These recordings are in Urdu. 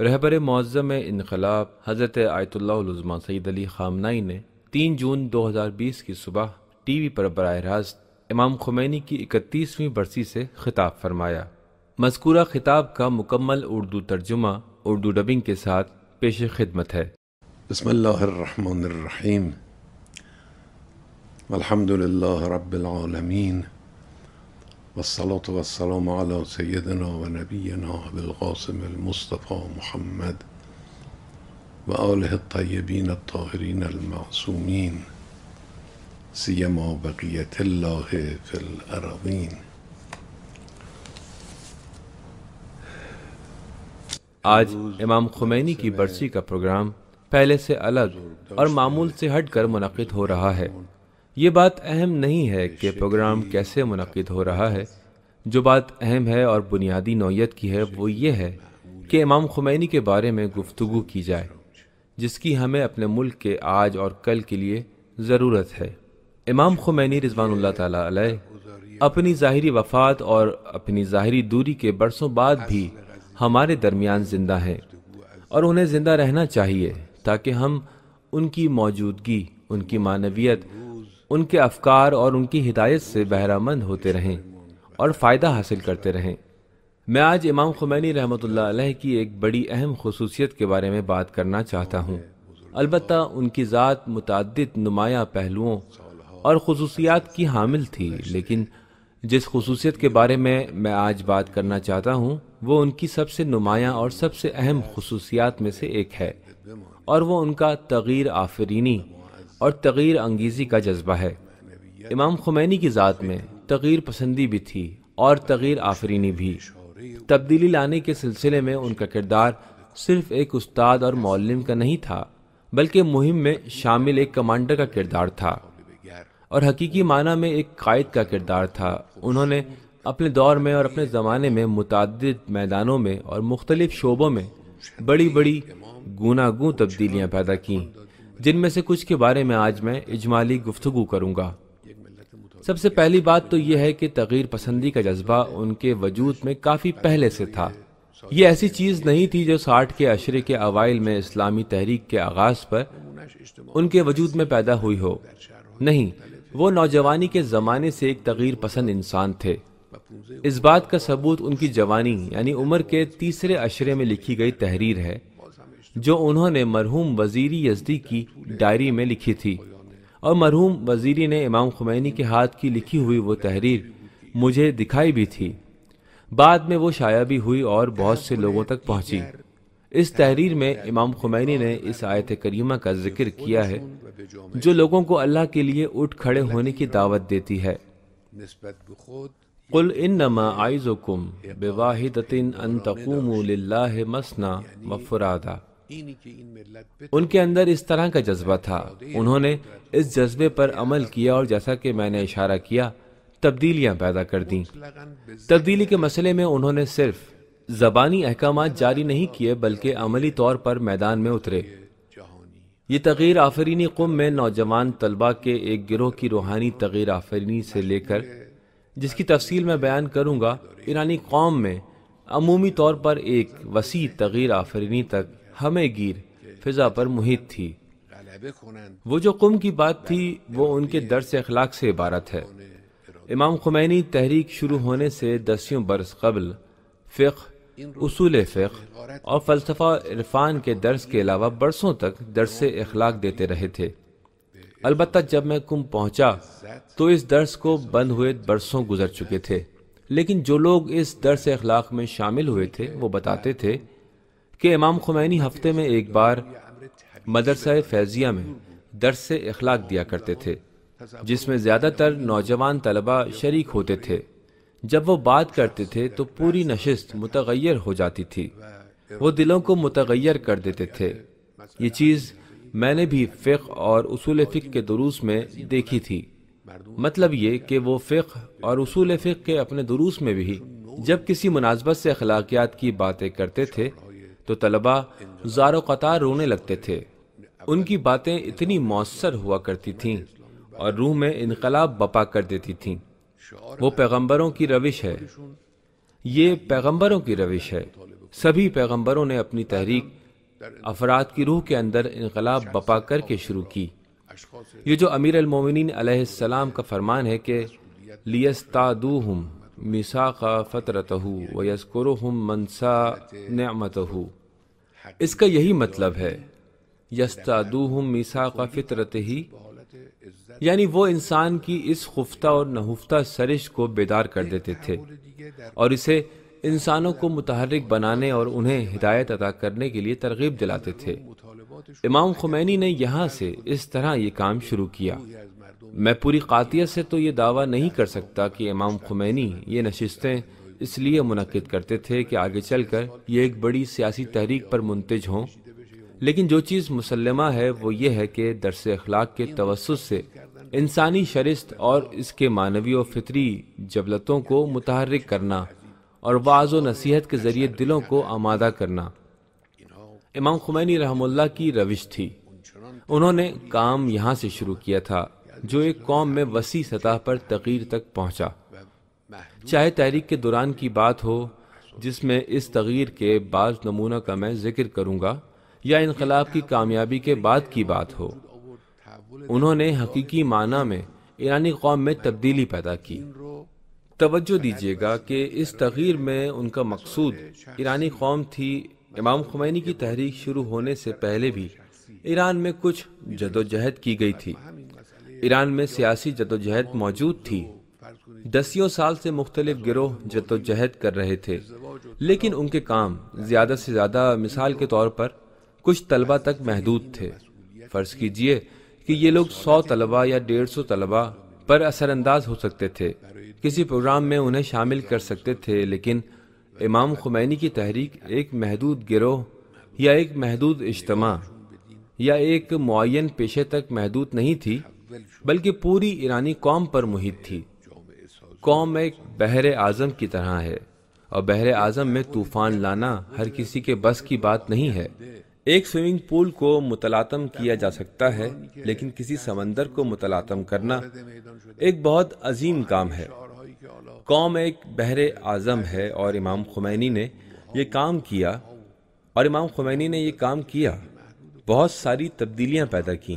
رہبر معظم انقلاب حضرت آیت اللہ العظمیٰ سید علی خامنہئی نے 3 جون 2020 کی صبح ٹی وی پر براہ راست امام خمینی کی 31ویں برسی سے خطاب فرمایا۔ مذکورہ خطاب کا مکمل اردو ترجمہ اردو ڈبنگ کے ساتھ پیش خدمت ہے۔ بسم اللہ الرحمن الرحیم، الحمد للہ رب العالمین، والصلاة والسلام علی سیدنا و نبینا بالقاسم المصطفى محمد وآلہ الطیبین الطاہرین المعصومین سیما بقیت اللہ فی الارضین۔ آج امام خمینی کی برسی کا پروگرام پہلے سے الگ اور معمول سے ہٹ کر منعقد ہو رہا ہے۔ یہ بات اہم نہیں ہے کہ پروگرام کیسے منعقد ہو رہا ہے، جو بات اہم ہے اور بنیادی نوعیت کی ہے وہ یہ ہے کہ امام خمینی کے بارے میں گفتگو کی جائے، جس کی ہمیں اپنے ملک کے آج اور کل کے لیے ضرورت ہے۔ امام خمینی رضوان اللہ تعالیٰ علیہ اپنی ظاہری وفات اور اپنی ظاہری دوری کے برسوں بعد بھی ہمارے درمیان زندہ ہیں، اور انہیں زندہ رہنا چاہیے تاکہ ہم ان کی موجودگی، ان کی معنویت، ان کے افکار اور ان کی ہدایت سے بہرہ مند ہوتے رہیں اور فائدہ حاصل کرتے رہیں۔ میں آج امام خمینی رحمۃ اللہ علیہ کی ایک بڑی اہم خصوصیت کے بارے میں بات کرنا چاہتا ہوں۔ البتہ ان کی ذات متعدد نمایاں پہلوؤں اور خصوصیات کی حامل تھی، لیکن جس خصوصیت کے بارے میں آج بات کرنا چاہتا ہوں وہ ان کی سب سے نمایاں اور سب سے اہم خصوصیات میں سے ایک ہے، اور وہ ان کا تغیر آفرینی اور تغیر انگیزی کا جذبہ ہے۔ امام خمینی کی ذات میں تغیر پسندی بھی تھی اور تغیر آفرینی بھی۔ تبدیلی لانے کے سلسلے میں ان کا کردار صرف ایک استاد اور معلم کا نہیں تھا، بلکہ مہم میں شامل ایک کمانڈر کا کردار تھا، اور حقیقی معنی میں ایک قائد کا کردار تھا۔ انہوں نے اپنے دور میں اور اپنے زمانے میں متعدد میدانوں میں اور مختلف شعبوں میں بڑی بڑی گوناگوں تبدیلیاں پیدا کیں، جن میں سے کچھ کے بارے میں آج میں اجمالی گفتگو کروں گا۔ سب سے پہلی بات تو یہ ہے کہ تغیر پسندی کا جذبہ ان کے وجود میں کافی پہلے سے تھا۔ یہ ایسی چیز نہیں تھی جو 60 کے عشرے کے اوائل میں اسلامی تحریک کے آغاز پر ان کے وجود میں پیدا ہوئی ہو۔ نہیں، وہ نوجوانی کے زمانے سے ایک تغیر پسند انسان تھے۔ اس بات کا ثبوت ان کی جوانی یعنی عمر کے 3 عشرے میں لکھی گئی تحریر ہے، جو انہوں نے مرحوم وزیری یزدی کی ڈائری میں لکھی تھی، اور مرحوم وزیری نے امام خمینی کے ہاتھ کی لکھی ہوئی وہ تحریر مجھے دکھائی بھی تھی۔ بعد میں وہ شائع بھی ہوئی اور بہت سے لوگوں تک پہنچی۔ اس تحریر میں امام خمینی نے اس آیت کریمہ کا ذکر کیا ہے جو لوگوں کو اللہ کے لیے اٹھ کھڑے ہونے کی دعوت دیتی ہے۔ قل انما اعظکم بواحدۃ ان تقوموا للہ مثنی وفرادا۔ ان کے اندر اس طرح کا جذبہ تھا، انہوں نے اس جذبے پر عمل کیا اور جیسا کہ میں نے اشارہ کیا تبدیلیاں پیدا کر دیں۔ تبدیلی کے مسئلے میں انہوں نے صرف زبانی احکامات جاری نہیں کیے بلکہ عملی طور پر میدان میں اترے۔ یہ تغیر آفرینی قم میں نوجوان طلبہ کے ایک گروہ کی روحانی تغیر آفرینی سے لے کر، جس کی تفصیل میں بیان کروں گا، ایرانی قوم میں عمومی طور پر ایک وسیع تغیر آفرینی تک ہمیں گیر فضا پر محیط تھی۔ وہ جو قم کی بات تھی وہ ان کے درس اخلاق سے عبارت ہے۔ امام خمینی تحریک شروع ہونے سے 10 برس قبل فقہ، اصول فقہ اور فلسفہ عرفان کے درس کے علاوہ برسوں تک درس اخلاق دیتے رہے تھے۔ البتہ جب میں قم پہنچا تو اس درس کو بند ہوئے برسوں گزر چکے تھے، لیکن جو لوگ اس درس اخلاق میں شامل ہوئے تھے وہ بتاتے تھے کہ امام خمینی ہفتے میں ایک بار مدرسہ فیضیہ میں درس اخلاق دیا کرتے تھے، جس میں زیادہ تر نوجوان طلبہ شریک ہوتے تھے۔ جب وہ بات کرتے تھے تو پوری نشست متغیر ہو جاتی تھی، وہ دلوں کو متغیر کر دیتے تھے۔ یہ چیز میں نے بھی فقہ اور اصول فقہ کے دروس میں دیکھی تھی۔ مطلب یہ کہ وہ فقہ اور اصول فقہ کے اپنے دروس میں بھی جب کسی مناسبت سے اخلاقیات کی باتیں کرتے تھے تو طلبہ زار و قطار رونے لگتے تھے۔ ان کی باتیں اتنی مؤثر ہوا کرتی تھیں اور روح میں انقلاب بپا کر دیتی تھیں۔ وہ پیغمبروں کی روش ہے، یہ پیغمبروں کی روش ہے۔ سبھی پیغمبروں نے اپنی تحریک افراد کی روح کے اندر انقلاب بپا کر کے شروع کی۔ یہ جو امیر المومنین علیہ السلام کا فرمان ہے کہ لیستعدوہم میثاق فطرتہ ویذکرہم منسا نعمتہ، اس کا یہی مطلب ہے، یستعدوہم میثاق فطرتہ، یعنی وہ انسان کی اس خفتہ اور نہفتہ سرش کو بیدار کر دیتے تھے اور اسے انسانوں کو متحرک بنانے اور انہیں ہدایت عطا کرنے کے لیے ترغیب دلاتے تھے۔ امام خمینی نے یہاں سے اس طرح یہ کام شروع کیا۔ میں پوری قاطعیت سے تو یہ دعویٰ نہیں کر سکتا کہ امام خمینی یہ نشستیں اس لیے منعقد کرتے تھے کہ آگے چل کر یہ ایک بڑی سیاسی تحریک پر منتج ہوں، لیکن جو چیز مسلمہ ہے وہ یہ ہے کہ درس اخلاق کے توسط سے انسانی شرست اور اس کے معنوی و فطری جبلتوں کو متحرک کرنا اور وعظ و نصیحت کے ذریعے دلوں کو آمادہ کرنا امام خمینی رحمہ اللہ کی روش تھی۔ انہوں نے کام یہاں سے شروع کیا تھا جو ایک قوم میں وسیع سطح پر تغیر تک پہنچا، چاہے تحریک کے دوران کی بات ہو جس میں اس تغیر کے بعض نمونہ کا میں ذکر کروں گا، یا انقلاب کی کامیابی کے بعد کی بات ہو۔ انہوں نے حقیقی معنی میں ایرانی قوم میں تبدیلی پیدا کی۔ توجہ دیجیے گا کہ اس تغیر میں ان کا مقصود ایرانی قوم تھی۔ امام خمینی کی تحریک شروع ہونے سے پہلے بھی ایران میں کچھ جدوجہد کی گئی تھی۔ ایران میں سیاسی جدوجہد موجود تھی۔ دسیوں سال سے مختلف گروہ جدوجہد کر رہے تھے، لیکن ان کے کام زیادہ سے زیادہ مثال کے طور پر کچھ طلبہ تک محدود تھے۔ فرض کیجئے کہ یہ لوگ 100 طلبہ یا 150 طلبہ پر اثر انداز ہو سکتے تھے، کسی پروگرام میں انہیں شامل کر سکتے تھے، لیکن امام خمینی کی تحریک ایک محدود گروہ یا ایک محدود اجتماع یا ایک معین پیشے تک محدود نہیں تھی، بلکہ پوری ایرانی قوم پر محیط تھی۔ قوم ایک بحر اعظم کی طرح ہے، اور بحر اعظم میں طوفان لانا ہر کسی کے بس کی بات نہیں ہے۔ ایک سوئمنگ پول کو متلاطم کیا جا سکتا ہے، لیکن کسی سمندر کو متلاطم کرنا ایک بہت عظیم کام ہے۔ قوم ایک بحر اعظم ہے اور امام خمینی نے یہ کام کیا بہت ساری تبدیلیاں پیدا کیں۔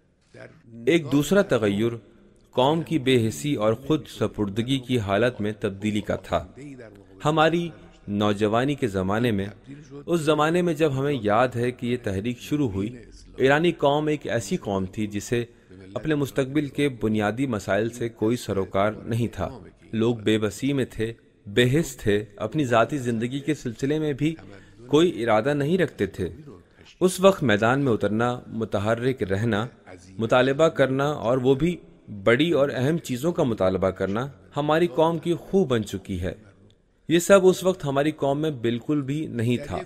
ایک دوسرا تغیر قوم کی بے حسی اور خود سپردگی کی حالت میں تبدیلی کا تھا۔ ہماری نوجوانی کے زمانے میں، اس زمانے میں جب ہمیں یاد ہے کہ یہ تحریک شروع ہوئی، ایرانی قوم ایک ایسی قوم تھی جسے اپنے مستقبل کے بنیادی مسائل سے کوئی سروکار نہیں تھا۔ لوگ بے بسی میں تھے، بے حس تھے، اپنی ذاتی زندگی کے سلسلے میں بھی کوئی ارادہ نہیں رکھتے تھے۔ اس وقت میدان میں اترنا، متحرک رہنا، مطالبہ کرنا، اور وہ بھی بڑی اور اہم چیزوں کا مطالبہ کرنا ہماری قوم کی خو بن چکی ہے۔ یہ سب اس وقت ہماری قوم میں بالکل بھی نہیں تھا۔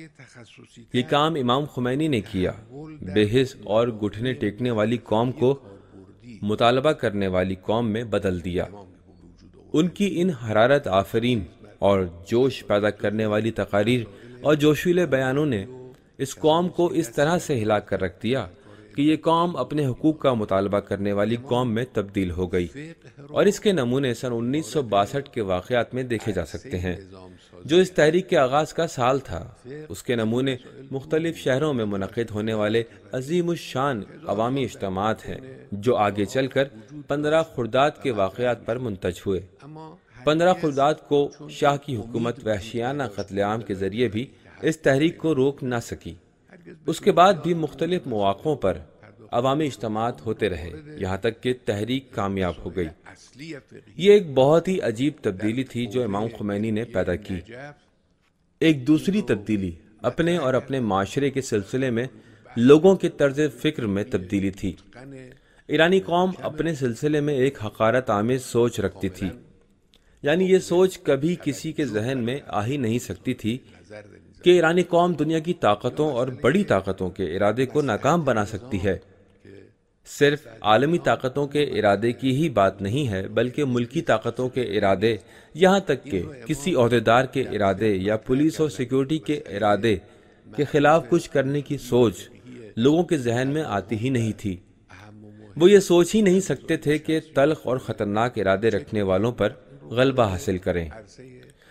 یہ کام امام خمینی نے کیا، بے حس اور گھٹنے ٹیکنے والی قوم کو مطالبہ کرنے والی قوم میں بدل دیا۔ ان کی ان حرارت آفرین اور جوش پیدا کرنے والی تقاریر اور جوشیلے بیانوں نے اس قوم کو اس طرح سے ہلا کر رکھ دیا کہ یہ قوم اپنے حقوق کا مطالبہ کرنے والی قوم میں تبدیل ہو گئی، اور اس کے نمونے سن 1962 کے واقعات میں دیکھے جا سکتے ہیں، جو اس تحریک کے آغاز کا سال تھا۔ اس کے نمونے مختلف شہروں میں منعقد ہونے والے عظیم الشان عوامی اجتماعات ہیں، جو آگے چل کر 15 خرداد کے واقعات پر منتج ہوئے۔ 15 خرداد کو شاہ کی حکومت وحشیانہ قتل عام کے ذریعے بھی اس تحریک کو روک نہ سکی۔ اس کے بعد بھی مختلف مواقعوں پر عوامی اجتماعات ہوتے رہے، یہاں تک کہ تحریک کامیاب ہو گئی۔ یہ ایک بہت ہی عجیب تبدیلی تھی جو امام خمینی نے پیدا کی۔ ایک دوسری تبدیلی اپنے اور اپنے معاشرے کے سلسلے میں لوگوں کے طرز فکر میں تبدیلی تھی۔ ایرانی قوم اپنے سلسلے میں ایک حقارت آمیز سوچ رکھتی تھی، یعنی یہ سوچ کبھی کسی کے ذہن میں آ ہی نہیں سکتی تھی کہ ایرانی قوم دنیا کی طاقتوں اور بڑی طاقتوں کے ارادے کو ناکام بنا سکتی ہے۔ صرف عالمی طاقتوں کے ارادے کی ہی بات نہیں ہے، بلکہ ملکی طاقتوں کے ارادے، یہاں تک کہ کسی عہدیدار کے ارادے یا پولیس اور سیکیورٹی کے ارادے کے خلاف کچھ کرنے کی سوچ لوگوں کے ذہن میں آتی ہی نہیں تھی۔ وہ یہ سوچ ہی نہیں سکتے تھے کہ تلخ اور خطرناک ارادے رکھنے والوں پر غلبہ حاصل کریں۔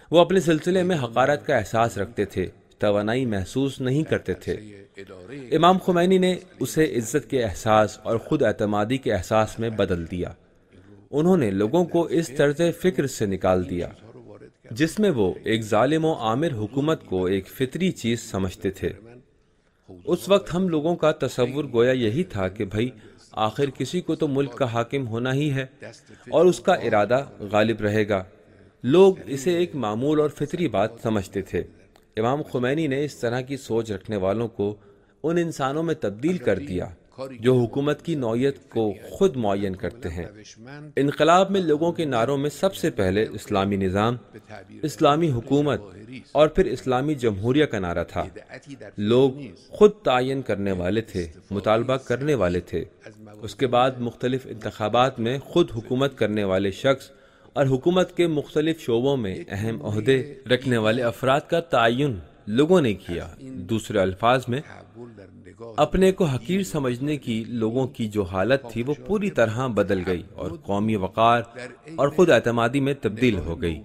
وہ اپنے سلسلے میں حقارت کا احساس رکھتے تھے، توانائی محسوس نہیں کرتے تھے۔ امام خمینی نے اسے عزت کے احساس اور خود اعتمادی کے احساس میں بدل دیا۔ انہوں نے لوگوں کو اس طرز فکر سے نکال دیا جس میں وہ ایک ظالم و آمر حکومت کو ایک فطری چیز سمجھتے تھے۔ اس وقت ہم لوگوں کا تصور گویا یہی تھا کہ بھائی آخر کسی کو تو ملک کا حاکم ہونا ہی ہے اور اس کا ارادہ غالب رہے گا۔ لوگ اسے ایک معمول اور فطری بات سمجھتے تھے۔ امام خمینی نے اس طرح کی سوچ رکھنے والوں کو ان انسانوں میں تبدیل کر دیا جو حکومت کی نوعیت کو خود معین کرتے ہیں۔ انقلاب میں لوگوں کے نعروں میں سب سے پہلے اسلامی نظام، اسلامی حکومت اور پھر اسلامی جمہوریہ کا نعرہ تھا۔ لوگ خود تعین کرنے والے تھے، مطالبہ کرنے والے تھے۔ اس کے بعد مختلف انتخابات میں خود حکومت کرنے والے شخص اور حکومت کے مختلف شعبوں میں اہم عہدے رکھنے والے افراد کا تعین لوگوں نے کیا۔ دوسرے الفاظ میں اپنے کو حقیر سمجھنے کی لوگوں کی جو حالت تھی وہ پوری طرح بدل گئی اور قومی وقار اور خود اعتمادی میں تبدیل ہو گئی۔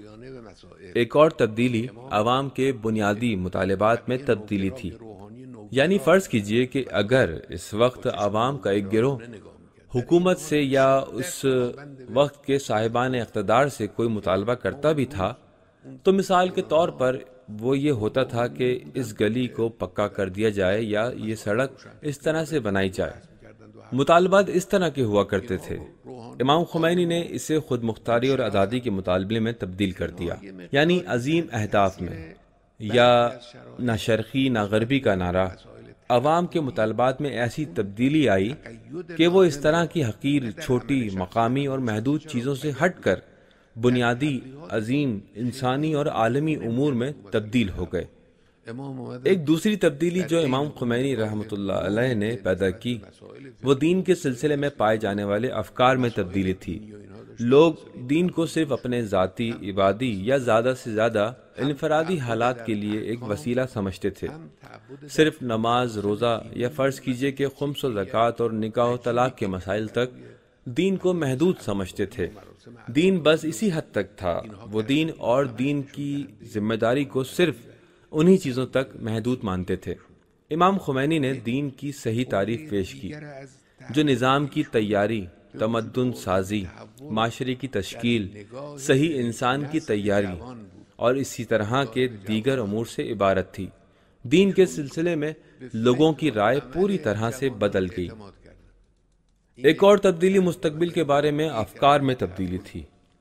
ایک اور تبدیلی عوام کے بنیادی مطالبات میں تبدیلی تھی۔ یعنی فرض کیجئے کہ اگر اس وقت عوام کا ایک گروہ حکومت سے یا اس وقت کے صاحبان اقتدار سے کوئی مطالبہ کرتا بھی تھا تو مثال کے طور پر وہ یہ ہوتا تھا کہ اس گلی کو پکا کر دیا جائے یا یہ سڑک اس طرح سے بنائی جائے۔ مطالبات اس طرح کے ہوا کرتے تھے۔ امام خمینی نے اسے خود مختاری اور آزادی کے مطالبے میں تبدیل کر دیا، یعنی عظیم اہداف میں، یا نہ شرقی نہ غربی کا نعرہ۔ عوام کے مطالبات میں ایسی تبدیلی آئی کہ وہ اس طرح کی حقیر، چھوٹی، مقامی اور محدود چیزوں سے ہٹ کر بنیادی، عظیم، انسانی اور عالمی امور میں تبدیل ہو گئے۔ ایک دوسری تبدیلی جو امام خمینی رحمۃ اللہ علیہ نے پیدا کی وہ دین کے سلسلے میں پائے جانے والے افکار میں تبدیلی تھی۔ لوگ دین کو صرف اپنے ذاتی، عبادی یا زیادہ سے زیادہ انفرادی حالات کے لیے ایک وسیلہ سمجھتے تھے۔ صرف نماز، روزہ یا فرض کیجئے کہ خمس و زکوٰۃ اور نکاح و طلاق کے مسائل تک دین کو محدود سمجھتے تھے۔ دین بس اسی حد تک تھا۔ وہ دین اور دین کی ذمہ داری کو صرف انہی چیزوں تک محدود مانتے تھے۔ امام خمینی نے دین کی صحیح تعریف پیش کی جو نظام کی تیاری، تمدن سازی، معاشرے کی تشکیل، صحیح انسان کی تیاری اور اسی طرح کے دیگر امور سے عبارت تھی۔ دین کے سلسلے میں لوگوں کی رائے پوری طرح سے بدل گئی۔ ایک اور تبدیلی مستقبل کے بارے میں افکار میں تبدیلی تھی۔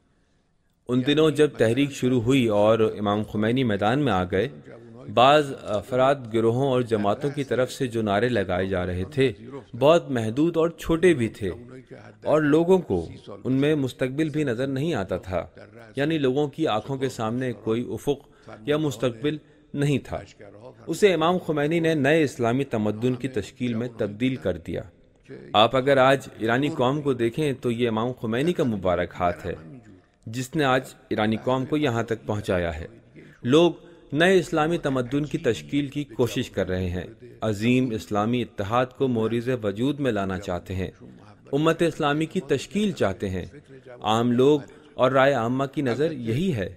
ان دنوں جب تحریک شروع ہوئی اور امام خمینی میدان میں آ گئے، بعض افراد، گروہوں اور جماعتوں کی طرف سے جو نعرے لگائے جا رہے تھے بہت محدود اور چھوٹے بھی تھے اور لوگوں کو ان میں مستقبل بھی نظر نہیں آتا تھا۔ یعنی لوگوں کی آنکھوں کے سامنے کوئی افق یا مستقبل نہیں تھا۔ اسے امام خمینی نے نئے اسلامی تمدن کی تشکیل میں تبدیل کر دیا۔ آپ اگر آج ایرانی قوم کو دیکھیں تو یہ امام خمینی کا مبارک ہاتھ ہے جس نے آج ایرانی قوم کو یہاں تک پہنچایا ہے۔ لوگ نئے اسلامی تمدن کی تشکیل کی کوشش کر رہے ہیں، عظیم اسلامی اتحاد کو موریز وجود میں لانا چاہتے ہیں، امت اسلامی کی تشکیل چاہتے ہیں۔ عام لوگ اور رائے عامہ کی نظر یہی ہے۔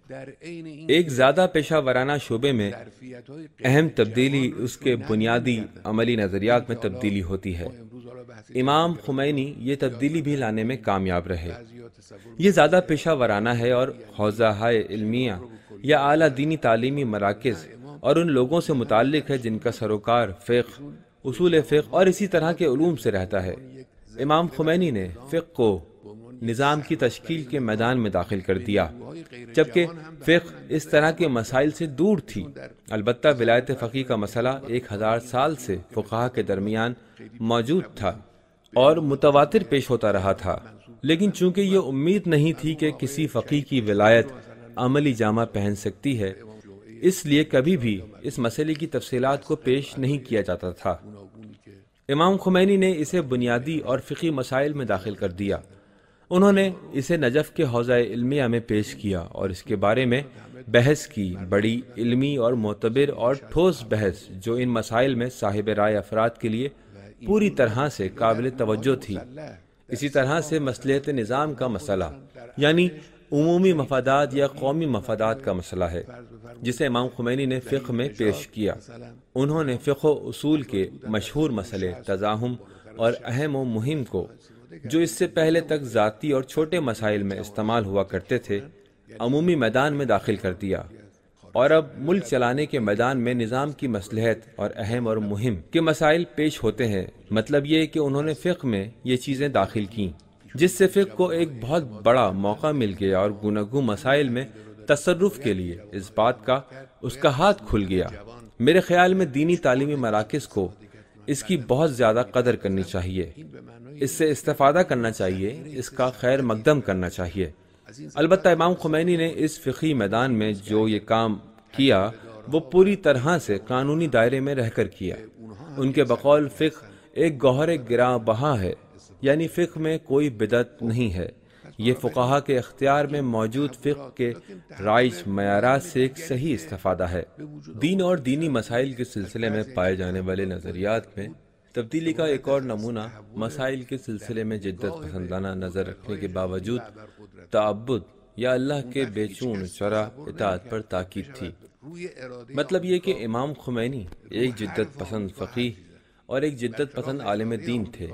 ایک زیادہ پیشہ ورانہ شعبے میں اہم تبدیلی اس کے بنیادی عملی نظریات میں تبدیلی ہوتی ہے۔ امام خمینی یہ تبدیلی بھی لانے میں کامیاب رہے۔ یہ زیادہ پیشہ ورانہ ہے اور حوزہ علمیہ یا اعلیٰ دینی تعلیمی مراکز اور ان لوگوں سے متعلق ہے جن کا سروکار فقہ، اصول فقہ اور اسی طرح کے علوم سے رہتا ہے۔ امام خمینی نے فقہ کو نظام کی تشکیل کے میدان میں داخل کر دیا، جبکہ فقہ اس طرح کے مسائل سے دور تھی۔ البتہ ولایت فقیہ کا مسئلہ 1000 سال سے فقہا کے درمیان موجود تھا اور متواتر پیش ہوتا رہا تھا، لیکن چونکہ یہ امید نہیں تھی کہ کسی فقیہ کی ولایت عملی جامہ پہن سکتی ہے، اس لیے کبھی بھی اس مسئلے کی تفصیلات کو پیش نہیں کیا جاتا تھا۔ امام خمینی نے اسے بنیادی اور فقہی مسائل میں داخل کر دیا۔ انہوں نے اسے نجف کے حوزہ علمیہ میں پیش کیا اور اس کے بارے میں بحث کی، بڑی علمی اور معتبر اور ٹھوس بحث جو ان مسائل میں صاحب رائے افراد کے لیے پوری طرح سے قابل توجہ تھی۔ اسی طرح سے مصلحت نظام کا مسئلہ، یعنی عمومی مفادات یا قومی مفادات کا مسئلہ ہے جسے امام خمینی نے فقہ میں پیش کیا۔ انہوں نے فقہ و اصول کے مشہور مسئلے تزاحم اور اہم و مہم کو، جو اس سے پہلے تک ذاتی اور چھوٹے مسائل میں استعمال ہوا کرتے تھے، عمومی میدان میں داخل کر دیا، اور اب ملک چلانے کے میدان میں نظام کی مصلحت اور اہم اور مہم کے مسائل پیش ہوتے ہیں۔ مطلب یہ کہ انہوں نے فقہ میں یہ چیزیں داخل کیں، جس سے فقہ کو ایک بہت بڑا موقع مل گیا اور گوناگوں مسائل میں تصرف کے لیے اس بات کا اس کا ہاتھ کھل گیا۔ میرے خیال میں دینی تعلیمی مراکز کو اس کی بہت زیادہ قدر کرنی چاہیے، اس سے استفادہ کرنا چاہیے، اس کا خیر مقدم کرنا چاہیے۔ البتہ امام خمینی نے اس فقہی میدان میں جو یہ کام کیا وہ پوری طرح سے قانونی دائرے میں رہ کر کیا۔ ان کے بقول فقہ ایک گوہر گراں بہا ہے، یعنی فقہ میں کوئی بدعت نہیں ہے، یہ فقہا کے اختیار میں موجود فقہ کے رائج معیارات سے ایک صحیح استفادہ ہے۔ دین اور دینی مسائل کے سلسلے میں پائے جانے والے نظریات میں تبدیلی کا ایک اور نمونہ مسائل کے سلسلے میں جدت پسندانہ نظر رکھنے کے باوجود تعبد یا اللہ کے بے چون چرا اطاعت پر تاکید تھی۔ مطلب یہ کہ امام خمینی ایک جدت پسند فقیہ اور ایک جدت پسند عالم دین تھے۔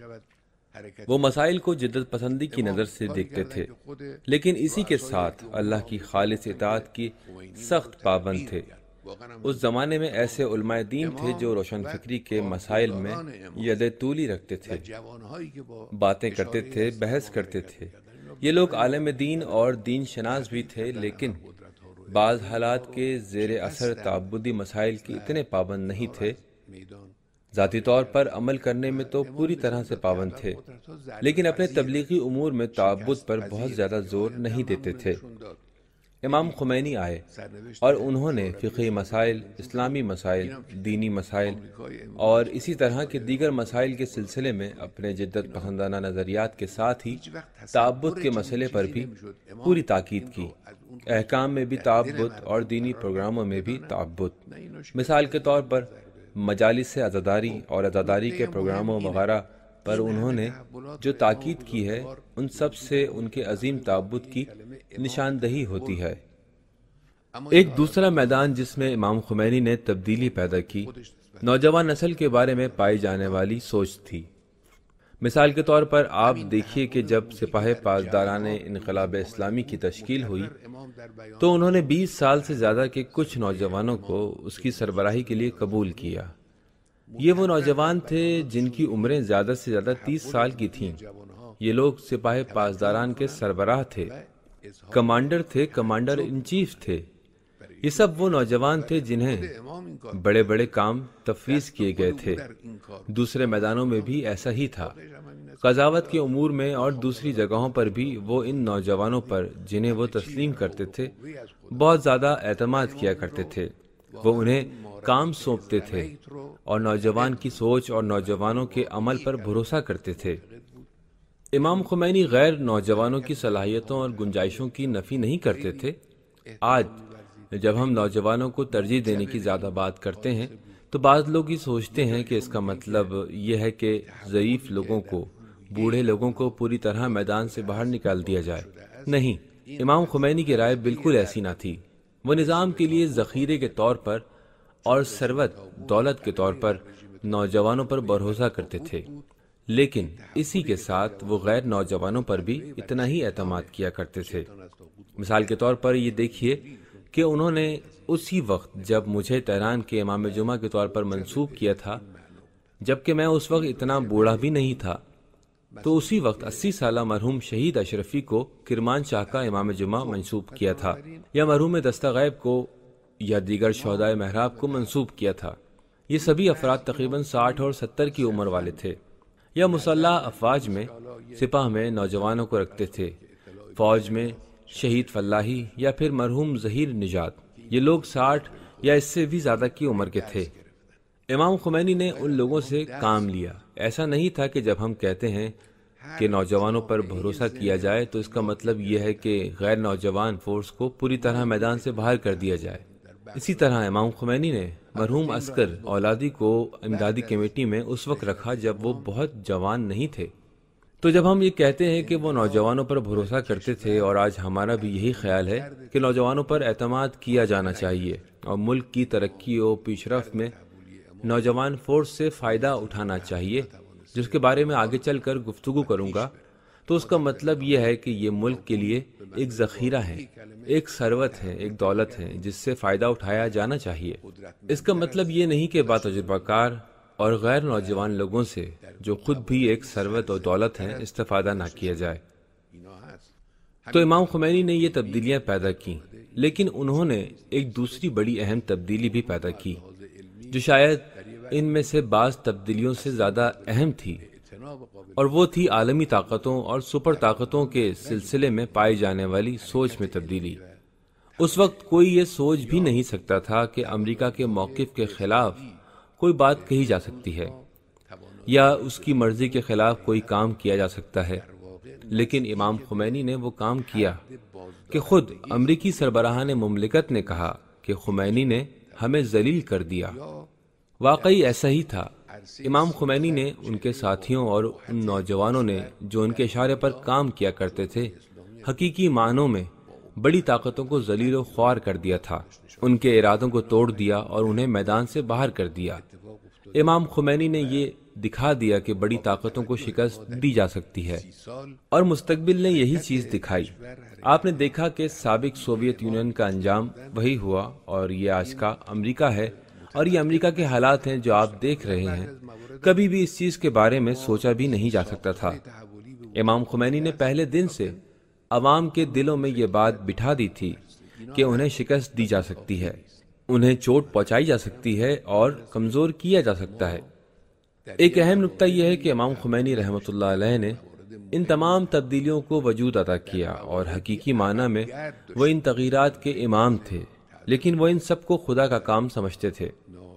وہ مسائل کو جدت پسندی کی نظر سے دیکھتے تھے، لیکن اسی کے ساتھ اللہ کی خالص اطاعت کی سخت پابند تھے۔ اس زمانے میں ایسے علماء دین تھے جو روشن فکری کے مسائل میں ید طولی رکھتے تھے، باتیں کرتے تھے، بحث کرتے تھے۔ یہ لوگ عالم دین اور دین شناس بھی تھے، لیکن بعض حالات کے زیر اثر تعبدی مسائل کے اتنے پابند نہیں تھے۔ ذاتی طور پر عمل کرنے میں تو پوری طرح سے پابند تھے، لیکن اپنے تبلیغی امور میں تعبد پر بہت زیادہ زور نہیں دیتے تھے۔ امام خمینی آئے اور انہوں نے فقہی مسائل، اسلامی مسائل، دینی مسائل اور اسی طرح کے دیگر مسائل کے سلسلے میں اپنے جدت پسندانہ نظریات کے ساتھ ہی تعبد کے مسئلے پر بھی پوری تاکید کی۔ احکام میں بھی تعبد اور دینی پروگراموں میں بھی تعبد۔ مثال کے طور پر مجالس سے عزاداری اور عزاداری کے پروگراموں وغیرہ پر انہوں نے جو تاکید کی ہے، ان سب سے ان کے عظیم تعبد کی نشاندہی ہوتی ہے۔ ایک دوسرا میدان جس میں امام خمینی نے تبدیلی پیدا کی، نوجوان نسل کے بارے میں پائی جانے والی سوچ تھی۔ مثال کے طور پر آپ دیکھیے کہ جب سپاہ پاسداران انقلاب اسلامی کی تشکیل ہوئی تو انہوں نے 20 سال سے زیادہ کے کچھ نوجوانوں کو اس کی سربراہی کے لیے قبول کیا۔ یہ وہ نوجوان تھے جن کی عمریں زیادہ سے زیادہ 30 سال کی تھیں۔ یہ لوگ سپاہ پاسداران کے سربراہ تھے، کمانڈر تھے، کمانڈر ان چیف تھے۔ یہ سب وہ نوجوان تھے جنہیں بڑے بڑے کام تفویض کیے گئے تھے۔ دوسرے میدانوں میں بھی ایسا ہی تھا۔ قضاوت کے امور میں اور دوسری جگہوں پر بھی وہ ان نوجوانوں پر جنہیں وہ تسلیم کرتے تھے بہت زیادہ اعتماد کیا کرتے تھے۔ وہ انہیں کام سونپتے تھے اور نوجوان کی سوچ اور نوجوانوں کے عمل پر بھروسہ کرتے تھے۔ امام خمینی غیر نوجوانوں کی صلاحیتوں اور گنجائشوں کی نفی نہیں کرتے تھے۔ آج جب ہم نوجوانوں کو ترجیح دینے کی زیادہ بات کرتے ہیں تو بعض لوگ یہ سوچتے ہیں کہ اس کا مطلب یہ ہے کہ ضعیف لوگوں کو، بوڑھے لوگوں کو پوری طرح میدان سے باہر نکال دیا جائے۔ نہیں، امام خمینی کی رائے بالکل ایسی نہ تھی۔ وہ نظام کے لیے ذخیرے کے طور پر اور ثروت دولت کے طور پر نوجوانوں پر بھروسہ کرتے تھے، لیکن اسی کے ساتھ وہ غیر نوجوانوں پر بھی اتنا ہی اعتماد کیا کرتے تھے۔ مثال کے طور پر یہ دیکھیے کہ انہوں نے اسی وقت جب مجھے تہران کے امام جمعہ کے طور پر منسوب کیا تھا، جبکہ میں اس وقت اتنا بوڑھا بھی نہیں تھا، تو اسی وقت 80 سالہ مرحوم شہید اشرفی کو کرمان شاہ کا امام جمعہ منسوب کیا تھا، یا مرحوم دستہ غیب کو یا دیگر شہدائے محراب کو منسوب کیا تھا۔ یہ سبھی افراد تقریباً 60 اور 70 کی عمر والے تھے۔ یا مسلح افواج میں سپاہ میں نوجوانوں کو رکھتے تھے، فوج میں شہید فلاحی یا پھر مرحوم ظہیر نجات، یہ لوگ 60 یا اس سے بھی زیادہ کی عمر کے تھے۔ امام خمینی نے ان لوگوں سے کام لیا۔ ایسا نہیں تھا کہ جب ہم کہتے ہیں کہ نوجوانوں پر بھروسہ کیا جائے تو اس کا مطلب یہ ہے کہ غیر نوجوان فورس کو پوری طرح میدان سے باہر کر دیا جائے۔ اسی طرح امام خمینی نے مرحوم عسکر اولادی کو امدادی کمیٹی میں اس وقت رکھا جب وہ بہت جوان نہیں تھے، تو جب ہم یہ کہتے ہیں کہ وہ نوجوانوں پر بھروسہ کرتے تھے، اور آج ہمارا بھی یہی خیال ہے کہ نوجوانوں پر اعتماد کیا جانا چاہیے اور ملک کی ترقی و پیش رفت میں نوجوان فورس سے فائدہ اٹھانا چاہیے، جس کے بارے میں آگے چل کر گفتگو کروں گا، تو اس کا مطلب یہ ہے کہ یہ ملک کے لیے ایک ذخیرہ ہے، ایک ثروت ہے، ایک دولت ہے جس سے فائدہ اٹھایا جانا چاہیے۔ اس کا مطلب یہ نہیں کہ باتجربہ کار اور غیر نوجوان لوگوں سے، جو خود بھی ایک ثروت اور دولت ہیں، استفادہ نہ کیا جائے۔ تو امام خمینی نے یہ تبدیلیاں پیدا کی، لیکن انہوں نے ایک دوسری بڑی اہم تبدیلی بھی پیدا کی، جو شاید ان میں سے بعض تبدیلیوں سے زیادہ اہم تھی، اور وہ تھی عالمی طاقتوں اور سپر طاقتوں کے سلسلے میں پائی جانے والی سوچ میں تبدیلی۔ اس وقت کوئی یہ سوچ بھی نہیں سکتا تھا کہ امریکہ کے موقف کے خلاف کوئی بات کہی جا سکتی ہے یا اس کی مرضی کے خلاف کوئی کام کیا جا سکتا ہے، لیکن امام خمینی نے وہ کام کیا کہ خود امریکی سربراہان مملکت نے کہا کہ خمینی نے ہمیں ذلیل کر دیا۔ واقعی ایسا ہی تھا۔ امام خمینی نے ان کے ساتھیوں اور ان نوجوانوں نے جو ان کے اشارے پر کام کیا کرتے تھے، حقیقی معنوں میں بڑی طاقتوں کو ذلیل و خوار کر دیا تھا، ان کے ارادوں کو توڑ دیا اور انہیں میدان سے باہر کر دیا۔ امام خمینی نے یہ دکھا دیا کہ بڑی طاقتوں کو شکست دی جا سکتی ہے، اور مستقبل نے یہی چیز دکھائی۔ آپ نے دیکھا کہ سابق سوویت یونین کا انجام وہی ہوا، اور یہ آج کا امریکہ ہے، اور یہ امریکہ کے حالات ہیں جو آپ دیکھ رہے ہیں۔ کبھی بھی اس چیز کے بارے میں سوچا بھی نہیں جا سکتا تھا۔ امام خمینی نے پہلے دن سے عوام کے دلوں میں یہ بات بٹھا دی تھی کہ انہیں شکست دی جا سکتی ہے، انہیں چوٹ پہنچائی جا سکتی ہے اور کمزور کیا جا سکتا ہے۔ ایک اہم نکتہ یہ ہے کہ امام خمینی رحمۃ اللہ علیہ نے ان تمام تبدیلیوں کو وجود عطا کیا، اور حقیقی معنی میں وہ ان تغیرات کے امام تھے، لیکن وہ ان سب کو خدا کا کام سمجھتے تھے۔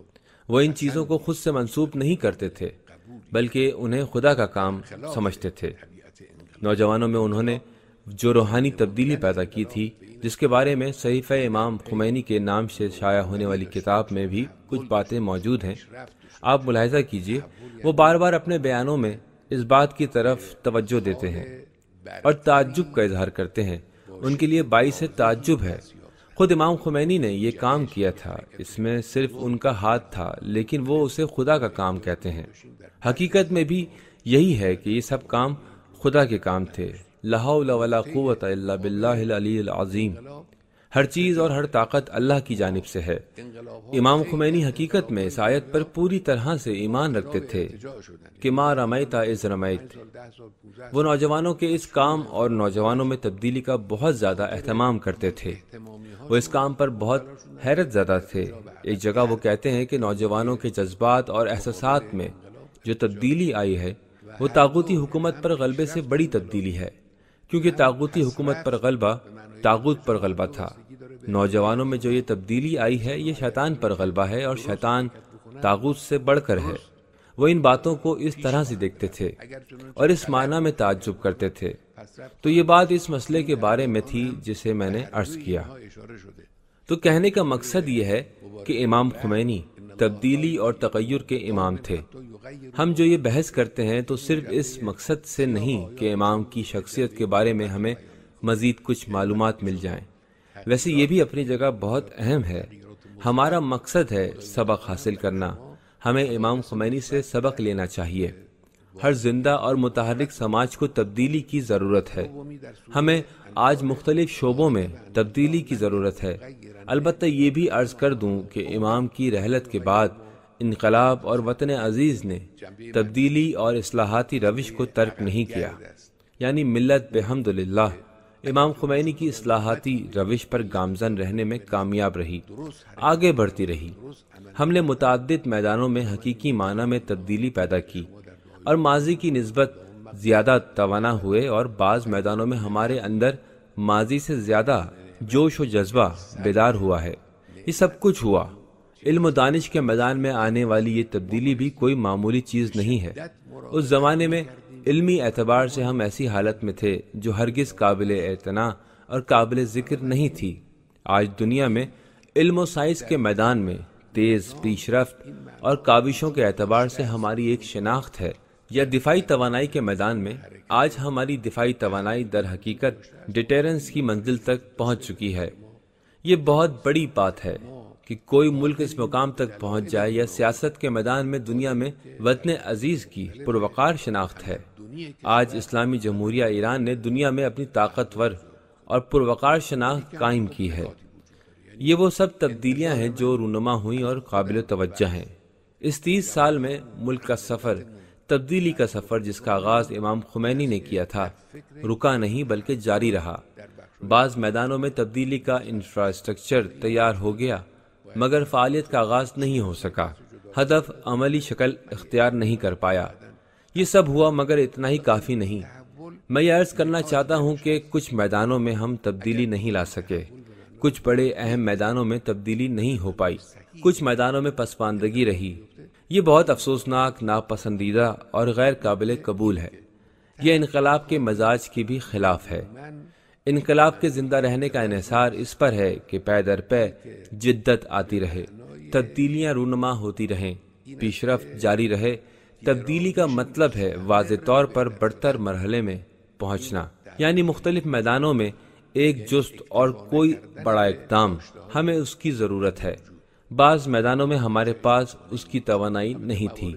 وہ ان چیزوں کو خود سے منسوب نہیں کرتے تھے، بلکہ انہیں خدا کا کام سمجھتے تھے۔ نوجوانوں میں انہوں نے جو روحانی تبدیلی پیدا کی تھی، جس کے بارے میں صحیفہ امام خمینی کے نام سے شائع ہونے والی کتاب میں بھی کچھ باتیں موجود ہیں، آپ ملاحظہ کیجئے۔ وہ بار بار اپنے بیانوں میں اس بات کی طرف توجہ دیتے ہیں اور تعجب کا اظہار کرتے ہیں۔ ان کے لیے باعث تعجب ہے۔ خود امام خمینی نے یہ کام کیا تھا، اس میں صرف ان کا ہاتھ تھا، لیکن وہ اسے خدا کا کام کہتے ہیں۔ حقیقت میں بھی یہی ہے کہ یہ سب کام خدا کے کام تھے۔ لا حول ولا قوت الا باللہ العلی العظیم۔ ہر چیز اور ہر طاقت اللہ کی جانب سے ہے۔ امام خمینی حقیقت میں اس آیت پر پوری طرح سے ایمان رکھتے تھے کہ ما رمیت اذ رمیت۔ وہ نوجوانوں کے اس کام اور نوجوانوں میں تبدیلی کا بہت زیادہ اہتمام کرتے تھے۔ وہ اس کام پر بہت حیرت زدہ تھے۔ ایک جگہ وہ کہتے ہیں کہ نوجوانوں کے جذبات اور احساسات میں جو تبدیلی آئی ہے، وہ طاغوتی حکومت پر غلبے سے بڑی تبدیلی ہے، کیونکہ طاغوتی حکومت پر غلبہ طاغوت پر غلبہ تھا۔ نوجوانوں میں جو یہ تبدیلی آئی ہے، یہ شیطان پر غلبہ ہے، اور شیطان طاغوت سے بڑھ کر ہے۔ وہ ان باتوں کو اس طرح سے دیکھتے تھے اور اس معنی میں تعجب کرتے تھے۔ تو یہ بات اس مسئلے کے بارے میں تھی جسے میں نے عرض کیا۔ تو کہنے کا مقصد یہ ہے کہ امام خمینی تبدیلی اور تغیر کے امام تھے۔ ہم جو یہ بحث کرتے ہیں تو صرف اس مقصد سے نہیں کہ امام کی شخصیت کے بارے میں ہمیں مزید کچھ معلومات مل جائیں۔ ویسے یہ بھی اپنی جگہ بہت اہم ہے۔ ہمارا مقصد ہے سبق حاصل کرنا۔ ہمیں امام خمینی سے سبق لینا چاہیے۔ ہر زندہ اور متحرک سماج کو تبدیلی کی ضرورت ہے۔ ہمیں آج مختلف شعبوں میں تبدیلی کی ضرورت ہے۔ البتہ یہ بھی عرض کر دوں کہ امام کی رحلت کے بعد انقلاب اور وطن عزیز نے تبدیلی اور اصلاحاتی روش کو ترک نہیں کیا، یعنی ملت بحمدللہ امام خمینی کی اصلاحاتی روش پر گامزن رہنے میں کامیاب رہی، آگے بڑھتی رہی۔ ہم نے متعدد میدانوں میں حقیقی معنی میں تبدیلی پیدا کی اور ماضی کی نسبت زیادہ توانا ہوئے، اور بعض میدانوں میں ہمارے اندر ماضی سے زیادہ جوش و جذبہ بیدار ہوا ہے۔ یہ سب کچھ ہوا۔ علم و دانش کے میدان میں آنے والی یہ تبدیلی بھی کوئی معمولی چیز نہیں ہے۔ اس زمانے میں علمی اعتبار سے ہم ایسی حالت میں تھے جو ہرگز قابل اعتنا اور قابل ذکر نہیں تھی۔ آج دنیا میں علم و سائنس کے میدان میں تیز پیش رفت اور کاوشوں کے اعتبار سے ہماری ایک شناخت ہے یا دفاعی توانائی کے میدان میں آج ہماری دفاعی توانائی در حقیقت ڈیٹرنس کی منزل تک پہنچ چکی ہے۔ یہ بہت بڑی بات ہے کہ کوئی ملک اس مقام تک پہنچ جائے یا سیاست کے میدان میں دنیا میں وطن عزیز کی پروقار شناخت ہے۔ آج اسلامی جمہوریہ ایران نے دنیا میں اپنی طاقتور اور پروقار شناخت قائم کی ہے۔ یہ وہ سب تبدیلیاں ہیں جو رونما ہوئیں اور قابل توجہ ہیں۔ اس 30 سال میں ملک کا سفر، تبدیلی کا سفر جس کا آغاز امام خمینی نے کیا تھا، رکا نہیں بلکہ جاری رہا۔ بعض میدانوں میں تبدیلی کا انفراسٹرکچر تیار ہو گیا مگر فعالیت کا آغاز نہیں ہو سکا، ہدف عملی شکل اختیار نہیں کر پایا۔ یہ سب ہوا مگر اتنا ہی کافی نہیں۔ میں یہ عرض کرنا چاہتا ہوں کہ کچھ میدانوں میں ہم تبدیلی نہیں لا سکے، کچھ بڑے اہم میدانوں میں تبدیلی نہیں ہو پائی، کچھ میدانوں میں پسماندگی رہی۔ یہ بہت افسوسناک، ناپسندیدہ اور غیر قابل قبول ہے۔ یہ انقلاب کے مزاج کی بھی خلاف ہے۔ انقلاب کے زندہ رہنے کا انحصار اس پر ہے کہ پے در پے جدت آتی رہے، تبدیلیاں رونما ہوتی رہیں، پیش رفت جاری رہے۔ تبدیلی کا مطلب ہے واضح طور پر برتر مرحلے میں پہنچنا، یعنی مختلف میدانوں میں ایک جست اور کوئی بڑا اقدام، ہمیں اس کی ضرورت ہے۔ بعض میدانوں میں ہمارے پاس اس کی توانائی نہیں تھی۔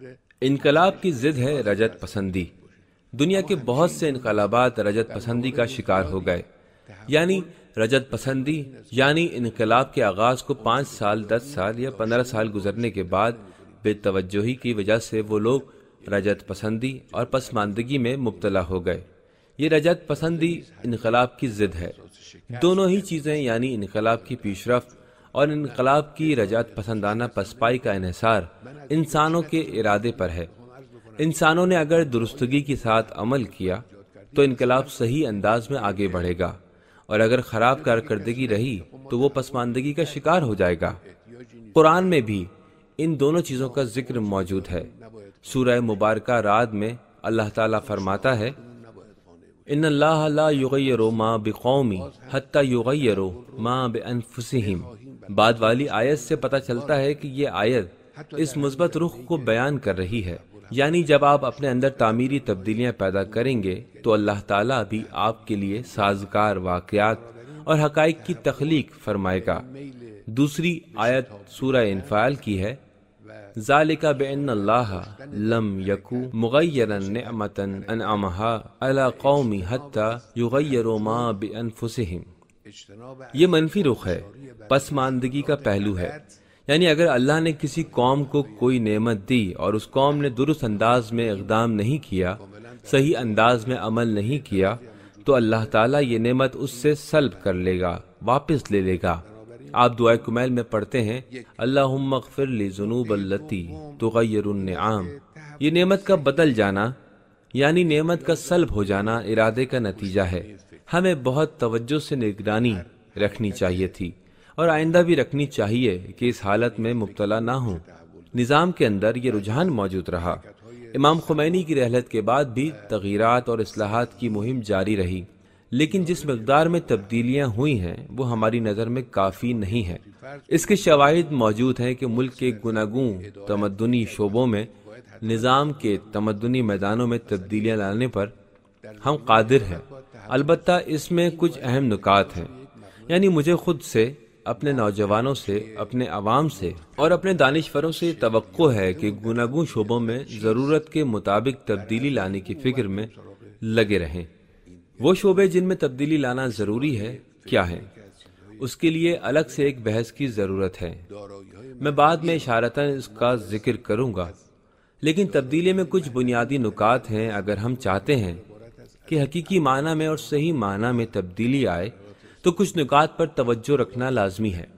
انقلاب کی ضد ہے رجت پسندی۔ دنیا کے بہت سے انقلابات رجت پسندی کا شکار ہو گئے، یعنی رجت پسندی یعنی انقلاب کے آغاز کو 5 سال، 10 سال یا 15 سال گزرنے کے بعد بے توجہی کی وجہ سے وہ لوگ رجت پسندی اور پسماندگی میں مبتلا ہو گئے۔ یہ رجت پسندی انقلاب کی ضد ہے۔ دونوں ہی چیزیں یعنی انقلاب کی پیش رفت اور انقلاب کی رجعت پسندانہ پسپائی کا انحصار انسانوں کے ارادے پر ہے۔ انسانوں نے اگر درستگی کے ساتھ عمل کیا تو انقلاب صحیح انداز میں آگے بڑھے گا، اور اگر خراب کارکردگی رہی تو وہ پسماندگی کا شکار ہو جائے گا۔ قرآن میں بھی ان دونوں چیزوں کا ذکر موجود ہے۔ سورہ مبارکہ رعد میں اللہ تعالیٰ فرماتا ہے، ان اللہ لا یغیر ما بقوم حتی یغیروا ما بانفسہم۔ بعد والی آیت سے پتہ چلتا ہے کہ یہ آیت اس مثبت رخ کو بیان کر رہی ہے، یعنی جب آپ اپنے اندر تعمیری تبدیلیاں پیدا کریں گے تو اللہ تعالیٰ بھی آپ کے لیے سازگار واقعات اور حقائق کی تخلیق فرمائے گا۔ دوسری آیت سورہ انفال کی ہے، ذالک بأن اللہ لم یکو مغیرا نعمتا انعمہا علی قوم حتی یغیروا ما بانفسہم۔ یہ منفی رخ ہے، پسماندگی کا پہلو ہے، یعنی اگر اللہ نے کسی قوم کو کوئی نعمت دی اور اس قوم نے درست انداز میں اقدام نہیں کیا، صحیح انداز میں عمل نہیں کیا، تو اللہ تعالیٰ یہ نعمت اس سے سلب کر لے گا، واپس لے لے گا۔ آپ دعائے کمیل میں پڑھتے ہیں، اللہم اغفر لی ذنوب التی تغیر النعام۔ یہ نعمت کا بدل جانا یعنی نعمت کا سلب ہو جانا ارادے کا نتیجہ ہے۔ ہمیں بہت توجہ سے نگرانی رکھنی چاہیے تھی اور آئندہ بھی رکھنی چاہیے کہ اس حالت میں مبتلا نہ ہوں۔ نظام کے اندر یہ رجحان موجود رہا۔ امام خمینی کی رحلت کے بعد بھی تغییرات اور اصلاحات کی مہم جاری رہی، لیکن جس مقدار میں تبدیلیاں ہوئی ہیں وہ ہماری نظر میں کافی نہیں ہے۔ اس کے شواہد موجود ہیں کہ ملک کے گوناگوں تمدنی شعبوں میں نظام کے تمدنی میدانوں میں تبدیلیاں لانے پر ہم قادر ہیں۔ البتہ اس میں کچھ اہم نکات ہیں، یعنی مجھے خود سے، اپنے نوجوانوں سے، اپنے عوام سے اور اپنے دانشوروں سے توقع ہے کہ گوناگوں شعبوں میں ضرورت کے مطابق تبدیلی لانے کی فکر میں لگے رہیں۔ وہ شعبے جن میں تبدیلی لانا ضروری ہے کیا ہیں؟ اس کے لیے الگ سے ایک بحث کی ضرورت ہے، میں بعد میں اشارتاً اس کا ذکر کروں گا، لیکن تبدیلی میں کچھ بنیادی نکات ہیں۔ اگر ہم چاہتے ہیں کہ حقیقی معنی میں اور صحیح معنی میں تبدیلی آئے تو کچھ نکات پر توجہ رکھنا لازمی ہے۔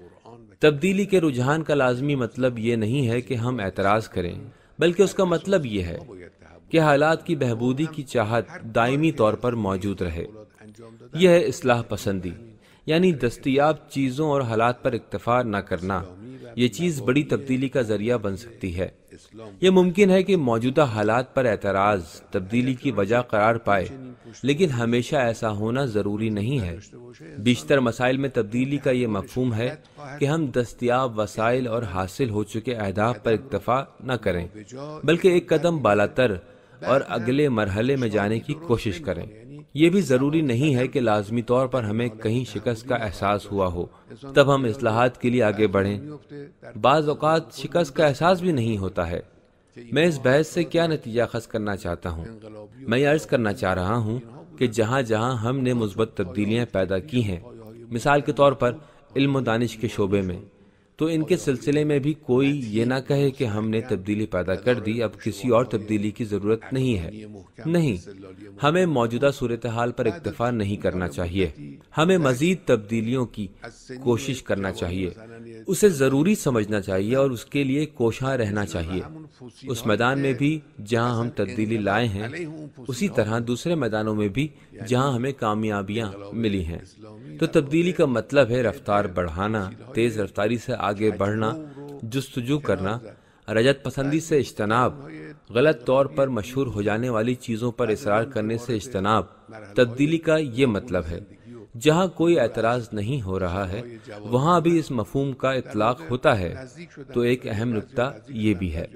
تبدیلی کے رجحان کا لازمی مطلب یہ نہیں ہے کہ ہم اعتراض کریں، بلکہ اس کا مطلب یہ ہے کہ حالات کی بہبودی کی چاہت دائمی طور پر موجود رہے۔ یہ ہے اصلاح پسندی، یعنی دستیاب چیزوں اور حالات پر اکتفا نہ کرنا، یہ چیز بڑی تبدیلی کا ذریعہ بن سکتی ہے۔ یہ ممکن ہے کہ موجودہ حالات پر اعتراض تبدیلی کی وجہ قرار پائے، لیکن ہمیشہ ایسا ہونا ضروری نہیں ہے۔ بیشتر مسائل میں تبدیلی کا یہ مفہوم ہے کہ ہم دستیاب وسائل اور حاصل ہو چکے اہداف پر اکتفا نہ کریں، بلکہ ایک قدم بالاتر اور اگلے مرحلے میں جانے کی کوشش کریں۔ یہ بھی ضروری نہیں ہے کہ لازمی طور پر ہمیں کہیں شکست کا احساس ہوا ہو تب ہم اصلاحات کے لیے آگے بڑھیں۔ بعض اوقات شکست کا احساس بھی نہیں ہوتا ہے۔ میں اس بحث سے کیا نتیجہ خاص کرنا چاہتا ہوں؟ میں یہ عرض کرنا چاہ رہا ہوں کہ جہاں جہاں ہم نے مثبت تبدیلیاں پیدا کی ہیں، مثال کے طور پر علم و دانش کے شعبے میں، تو ان کے سلسلے میں بھی کوئی یہ نہ کہے کہ ہم نے تبدیلی پیدا کر دی، اب کسی اور تبدیلی کی ضرورت نہیں ہے۔ نہیں، ہمیں موجودہ صورتحال پر اکتفا نہیں کرنا چاہیے، ہمیں مزید تبدیلیوں کی کوشش کرنا چاہیے، اسے ضروری سمجھنا چاہیے اور اس کے لیے کوشاں رہنا چاہیے۔ اس میدان میں بھی جہاں ہم تبدیلی لائے ہیں، اسی طرح دوسرے میدانوں میں بھی جہاں ہمیں کامیابیاں ملی ہیں۔ تو تبدیلی کا مطلب ہے رفتار بڑھانا، تیز رفتاری سے آگے بڑھنا، جستجو کرنا، رجعت پسندی سے اجتناب، غلط طور پر مشہور ہو جانے والی چیزوں پر اصرار کرنے سے اجتناب۔ تبدیلی کا یہ مطلب ہے۔ جہاں کوئی اعتراض نہیں ہو رہا ہے وہاں بھی اس مفہوم کا اطلاق ہوتا ہے۔ تو ایک اہم نکتہ یہ بھی ہے۔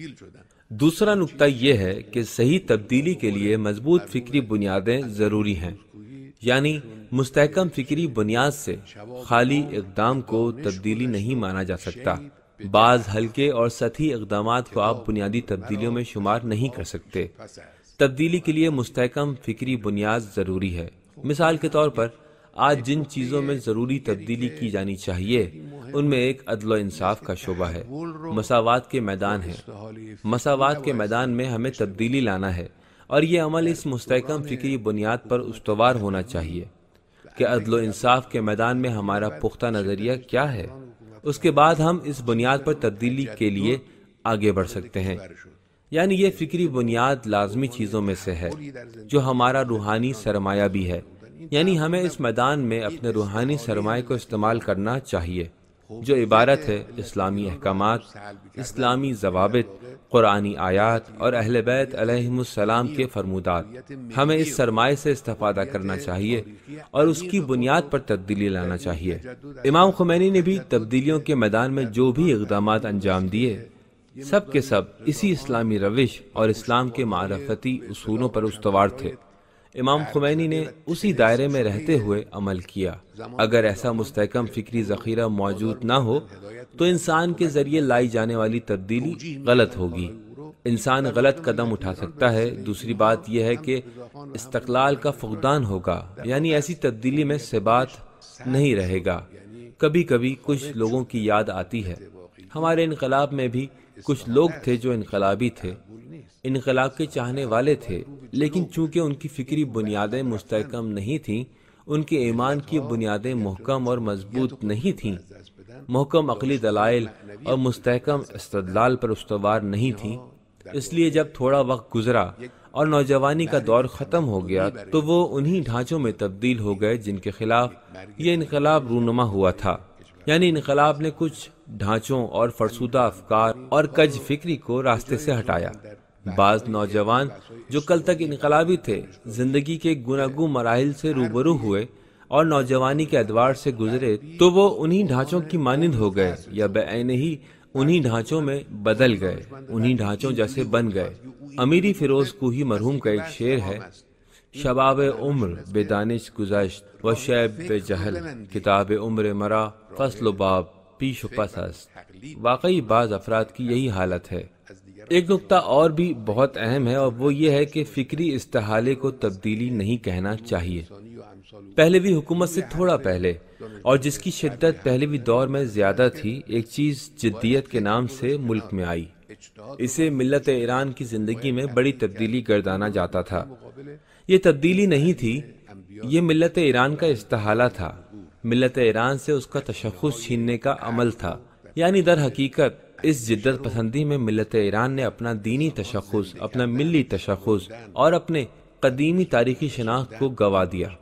دوسرا نکتہ یہ ہے کہ صحیح تبدیلی کے لیے مضبوط فکری بنیادیں ضروری ہیں، یعنی مستحکم فکری بنیاد سے خالی اقدام کو تبدیلی نہیں مانا جا سکتا۔ بعض ہلکے اور سطحی اقدامات کو آپ بنیادی تبدیلیوں میں شمار نہیں کر سکتے۔ تبدیلی کے لیے مستحکم فکری بنیاد ضروری ہے۔ مثال کے طور پر آج جن چیزوں میں ضروری تبدیلی کی جانی چاہیے ان میں ایک عدل و انصاف کا شعبہ ہے، مساوات کے میدان ہے۔ مساوات کے میدان میں ہمیں تبدیلی لانا ہے، اور یہ عمل اس مستحکم فکری بنیاد پر استوار ہونا چاہیے کہ عدل و انصاف کے میدان میں ہمارا پختہ نظریہ کیا ہے۔ اس کے بعد ہم اس بنیاد پر تبدیلی کے لیے آگے بڑھ سکتے ہیں۔ یعنی یہ فکری بنیاد لازمی چیزوں میں سے ہے جو ہمارا روحانی سرمایہ بھی ہے، یعنی ہمیں اس میدان میں اپنے روحانی سرمایہ کو استعمال کرنا چاہیے، جو عبارت ہے اسلامی احکامات، اسلامی ضوابط، قرآنی آیات اور اہل بیت علیہم السلام کے فرمودات۔ ہمیں اس سرمایہ سے استفادہ کرنا چاہیے اور اس کی بنیاد پر تبدیلی لانا چاہیے۔ امام خمینی نے بھی تبدیلیوں کے میدان میں جو بھی اقدامات انجام دیے، سب کے سب اسی اسلامی روش اور اسلام کے معرفتی اصولوں پر استوار تھے۔ امام خمینی نے اسی دائرے میں رہتے ہوئے عمل کیا۔ اگر ایسا مستحکم فکری ذخیرہ موجود نہ ہو تو انسان کے ذریعے لائی جانے والی تبدیلی غلط ہوگی، انسان غلط قدم اٹھا سکتا ہے۔ دوسری بات یہ ہے کہ استقلال کا فقدان ہوگا، یعنی ایسی تبدیلی میں ثبات نہیں رہے گا۔ کبھی کبھی کچھ لوگوں کی یاد آتی ہے، ہمارے انقلاب میں بھی کچھ لوگ تھے جو انقلابی تھے، انقلاب کے چاہنے والے تھے، لیکن چونکہ ان کی فکری بنیادیں مستحکم نہیں تھیں، ان کے ایمان کی بنیادیں محکم اور مضبوط نہیں تھیں، محکم عقلی دلائل اور مستحکم استدلال پر استوار نہیں تھیں، اس لیے جب تھوڑا وقت گزرا اور نوجوانی کا دور ختم ہو گیا تو وہ انہی ڈھانچوں میں تبدیل ہو گئے جن کے خلاف یہ انقلاب رونما ہوا تھا۔ یعنی انقلاب نے کچھ ڈھانچوں اور فرسودہ افکار اور کج فکری کو راستے سے ہٹایا۔ بعض نوجوان جو کل تک انقلابی تھے زندگی کے گوناگوں مراحل سے روبرو ہوئے اور نوجوانی کے ادوار سے گزرے تو وہ انہی ڈھانچوں کی مانند ہو گئے یا بعینہ ہی انہی ڈھانچوں میں بدل گئے، انہی ڈھانچوں جیسے بن گئے۔ امیری فیروز کوہی مرحوم کا ایک شعر ہے، شباب عمر بے دانش گذشت و شیب بے جہل، کتاب عمر مرا فصل و باب پیش و پس است۔ واقعی بعض افراد کی یہی حالت ہے۔ ایک نکتہ اور بھی بہت اہم ہے اور وہ یہ ہے کہ فکری استحالے کو تبدیلی نہیں کہنا چاہیے۔ پہلوی حکومت سے تھوڑا پہلے اور جس کی شدت پہلوی دور میں زیادہ تھی، ایک چیز جدیت کے نام سے ملک میں آئی۔ اسے ملت ایران کی زندگی میں بڑی تبدیلی گردانا جاتا تھا۔ یہ تبدیلی نہیں تھی، یہ ملت ایران کا استحالہ تھا، ملت ایران سے اس کا تشخص چھیننے کا عمل تھا۔ یعنی در حقیقت اس جدت پسندی میں ملت ایران نے اپنا دینی تشخص، اپنا ملی تشخص اور اپنے قدیمی تاریخی شناخت کو گوا دیا۔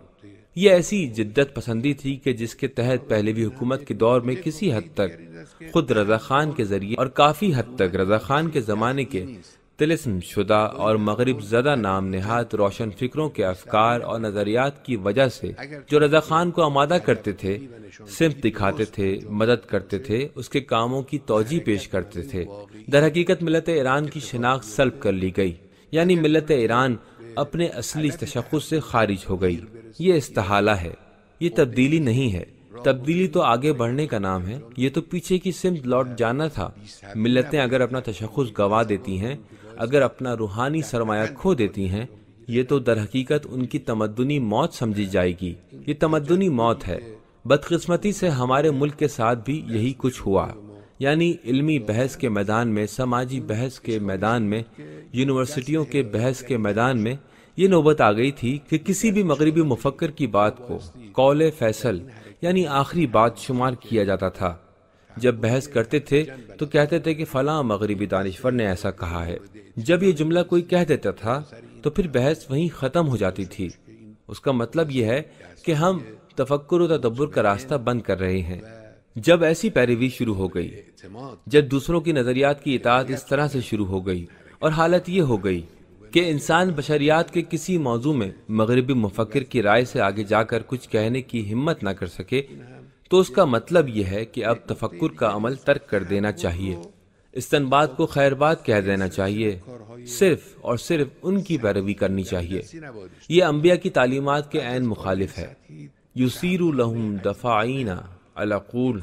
یہ ایسی جدت پسندی تھی کہ جس کے تحت پہلوی حکومت کے دور میں کسی حد تک خود رضا خان کے ذریعے اور کافی حد تک رضا خان کے زمانے کے طلسم شدہ اور مغرب زدہ نام نہاد روشن فکروں کے افکار اور نظریات کی وجہ سے جو رضا خان کو آمادہ کرتے تھے، سمت دکھاتے تھے، مدد کرتے تھے، اس کے کاموں کی توجیہ پیش کرتے تھے، در حقیقت ملت ایران کی شناخت سلب کر لی گئی، یعنی ملت ایران اپنے اصلی تشخص سے خارج ہو گئی۔ یہ استحالہ ہے، یہ تبدیلی نہیں ہے۔ تبدیلی تو آگے بڑھنے کا نام ہے، یہ تو پیچھے کی سمت لوٹ جانا تھا۔ ملتیں اگر اپنا تشخص گوا دیتی ہیں، اگر اپنا روحانی سرمایہ کھو دیتی ہیں، یہ تو در حقیقت ان کی تمدنی موت سمجھی جائے گی۔ یہ تمدنی موت ہے۔ بدقسمتی سے ہمارے ملک کے ساتھ بھی یہی کچھ ہوا، یعنی علمی بحث کے میدان میں، سماجی بحث کے میدان میں، یونیورسٹیوں کے بحث کے میدان میں یہ نوبت آ گئی تھی کہ کسی بھی مغربی مفکر کی بات کو قول فیصل یعنی آخری بات شمار کیا جاتا تھا۔ جب بحث کرتے تھے تو کہتے تھے کہ فلاں مغربی دانشور نے ایسا کہا ہے۔ جب یہ جملہ کوئی کہہ دیتا تھا تو پھر بحث وہیں ختم ہو جاتی تھی۔ اس کا مطلب یہ ہے کہ ہم تفکر و تدبر کا راستہ بند کر رہے ہیں۔ جب ایسی پیروی شروع ہو گئی، جب دوسروں کی نظریات کی اطاعت اس طرح سے شروع ہو گئی اور حالت یہ ہو گئی کہ انسان بشریات کے کسی موضوع میں مغربی مفکر کی رائے سے آگے جا کر کچھ کہنے کی ہمت نہ کر سکے، تو اس کا مطلب یہ ہے کہ اب تفکر کا عمل ترک کر دینا چاہیے، استنباط کو خیر بات کہہ دینا چاہیے، صرف اور صرف ان کی پیروی کرنی چاہیے۔ یہ انبیاء کی تعلیمات کے عین مخالف ہے۔ یسیر لہم دفاعین العقول،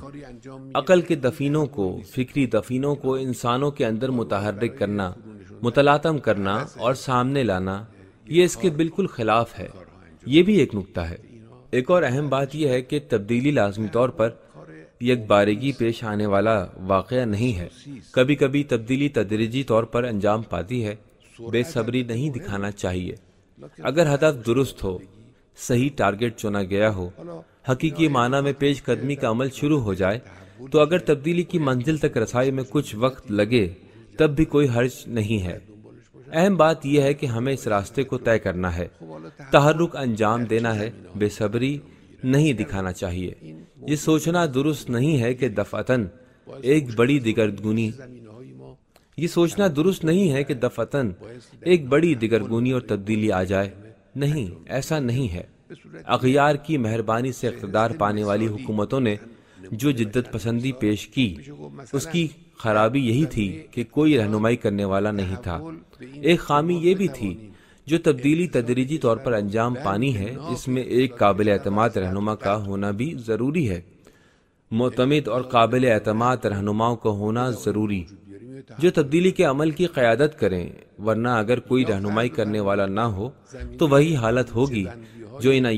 عقل کے دفینوں کو، فکری دفینوں کو انسانوں کے اندر متحرک کرنا، متلاطم کرنا اور سامنے لانا، یہ اس کے بالکل خلاف ہے۔ یہ بھی ایک نکتہ ہے۔ ایک اور اہم بات یہ ہے کہ تبدیلی لازمی طور پر یک بارگی پیش آنے والا واقعہ نہیں ہے۔ کبھی کبھی تبدیلی تدریجی طور پر انجام پاتی ہے۔ بے صبری نہیں دکھانا چاہیے۔ اگر ہدف درست ہو، صحیح ٹارگٹ چنا گیا ہو، حقیقی معنی میں پیش قدمی کا عمل شروع ہو جائے، تو اگر تبدیلی کی منزل تک رسائی میں کچھ وقت لگے تب بھی کوئی حرج نہیں ہے۔ اہم بات یہ ہے کہ ہمیں اس راستے کو طے کرنا ہے، تحرک انجام دینا ہے، بے صبری نہیں دکھانا چاہیے۔ یہ سوچنا درست نہیں ہے کہ دفعتاً ایک بڑی دگرگونی اور تبدیلی آ جائے۔ نہیں، ایسا نہیں ہے۔ اغیار کی مہربانی سے اقتدار پانے والی حکومتوں نے جو جدت پسندی پیش کی، اس کی خرابی یہی تھی کہ کوئی رہنمائی کرنے والا نہیں تھا۔ ایک خامی یہ بھی تھی جو تبدیلی تدریجی طور پر انجام پانی ہے، اس میں ایک قابل اعتماد رہنما کا ہونا بھی ضروری ہے۔ معتمد اور قابل اعتماد رہنماؤں کا ہونا ضروری، جو تبدیلی کے عمل کی قیادت کریں، ورنہ اگر کوئی رہنمائی کرنے والا نہ ہو تو وہی حالت ہوگی جو ان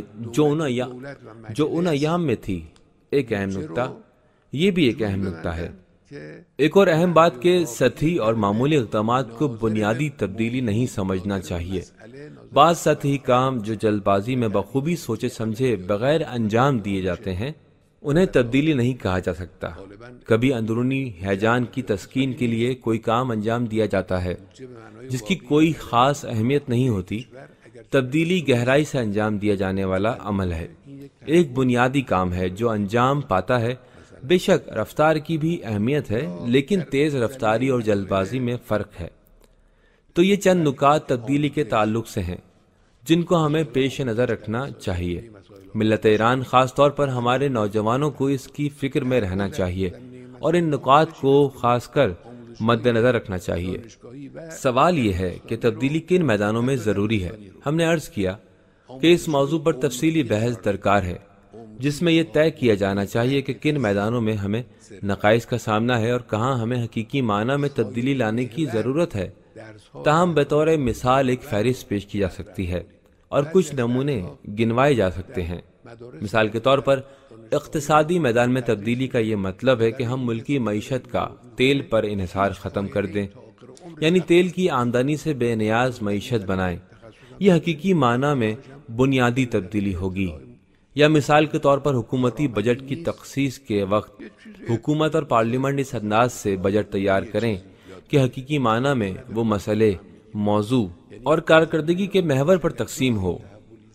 ایام میں تھی۔ ایک اہم نکتہ، یہ بھی ایک اہم نکتہ ہے۔ ایک اور اہم بات کہ سطحی اور معمولی اقدامات کو بنیادی تبدیلی نہیں سمجھنا چاہیے۔ بعض سطحی کام جو جلد بازی میں بخوبی سوچے سمجھے بغیر انجام دیے جاتے ہیں، انہیں تبدیلی نہیں کہا جا سکتا۔ کبھی اندرونی ہیجان کی تسکین کے لیے کوئی کام انجام دیا جاتا ہے جس کی کوئی خاص اہمیت نہیں ہوتی۔ تبدیلی گہرائی سے انجام دیا جانے والا عمل ہے، ایک بنیادی کام ہے جو انجام پاتا ہے۔ بے شک رفتار کی بھی اہمیت ہے، لیکن تیز رفتاری اور جلد بازی میں فرق ہے۔ تو یہ چند نکات تبدیلی کے تعلق سے ہیں جن کو ہمیں پیش نظر رکھنا چاہیے۔ ملت ایران خاص طور پر ہمارے نوجوانوں کو اس کی فکر میں رہنا چاہیے اور ان نکات کو خاص کر مد نظر رکھنا چاہیے۔ سوال یہ ہے کہ تبدیلی کن میدانوں میں ضروری ہے۔ ہم نے عرض کیا کہ اس موضوع پر تفصیلی بحث درکار ہے، جس میں یہ طے کیا جانا چاہیے کہ کن میدانوں میں ہمیں نقائص کا سامنا ہے اور کہاں ہمیں حقیقی معنی میں تبدیلی لانے کی ضرورت ہے۔ تاہم بطور مثال ایک فہرست پیش کی جا سکتی ہے اور کچھ نمونے گنوائے جا سکتے ہیں۔ مثال کے طور پر اقتصادی میدان میں تبدیلی کا یہ مطلب ہے کہ ہم ملکی معیشت کا تیل پر انحصار ختم کر دیں، یعنی تیل کی آمدنی سے بے نیاز معیشت بنائیں۔ یہ حقیقی معنی میں بنیادی تبدیلی ہوگی۔ یا مثال کے طور پر حکومتی بجٹ کی تخصیص کے وقت حکومت اور پارلیمنٹ اس انداز سے بجٹ تیار کریں کہ حقیقی معنی میں وہ مسئلے، موضوع اور کارکردگی کے محور پر تقسیم ہو۔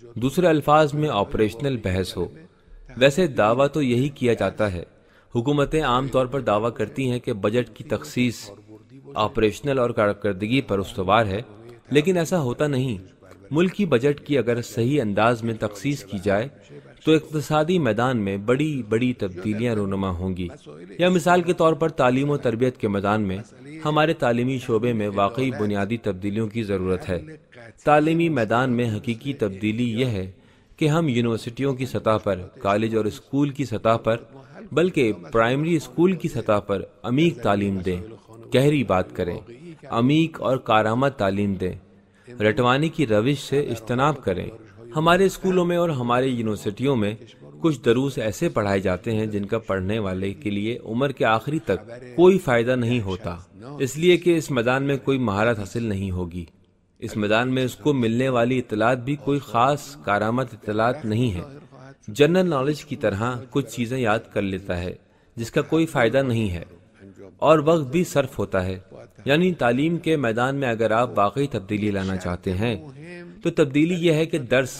دوسرے الفاظ میں آپریشنل بحث ہو۔ ویسے دعویٰ تو یہی کیا جاتا ہے، حکومتیں عام طور پر دعویٰ کرتی ہیں کہ بجٹ کی تخصیص آپریشنل اور کارکردگی پر استوار ہے، لیکن ایسا ہوتا نہیں۔ ملکی بجٹ کی اگر صحیح انداز میں تخصیص کی جائے تو اقتصادی میدان میں بڑی بڑی تبدیلیاں رونما ہوں گی۔ یا مثال کے طور پر تعلیم و تربیت کے میدان میں ہمارے تعلیمی شعبے میں واقعی بنیادی تبدیلیوں کی ضرورت ہے۔ تعلیمی میدان میں حقیقی تبدیلی یہ ہے کہ ہم یونیورسٹیوں کی سطح پر، کالج اور اسکول کی سطح پر، بلکہ پرائمری اسکول کی سطح پر عمیق تعلیم دیں، گہری بات کریں، عمیق اور کارآمد تعلیم دیں، رٹوانے کی روش سے اجتناب کریں۔ ہمارے اسکولوں میں اور ہمارے یونیورسٹیوں میں کچھ دروس ایسے پڑھائے جاتے ہیں جن کا پڑھنے والے کے لیے عمر کے آخری تک کوئی فائدہ نہیں ہوتا، اس لیے کہ اس میدان میں کوئی مہارت حاصل نہیں ہوگی۔ اس میدان میں اس کو ملنے والی اطلاعات بھی کوئی خاص کارآمد اطلاعات نہیں ہے۔ جنرل نالج کی طرح کچھ چیزیں یاد کر لیتا ہے جس کا کوئی فائدہ نہیں ہے اور وقت بھی صرف ہوتا ہے۔ یعنی تعلیم کے میدان میں اگر آپ واقعی تبدیلی لانا چاہتے ہیں تو تبدیلی یہ ہے کہ درس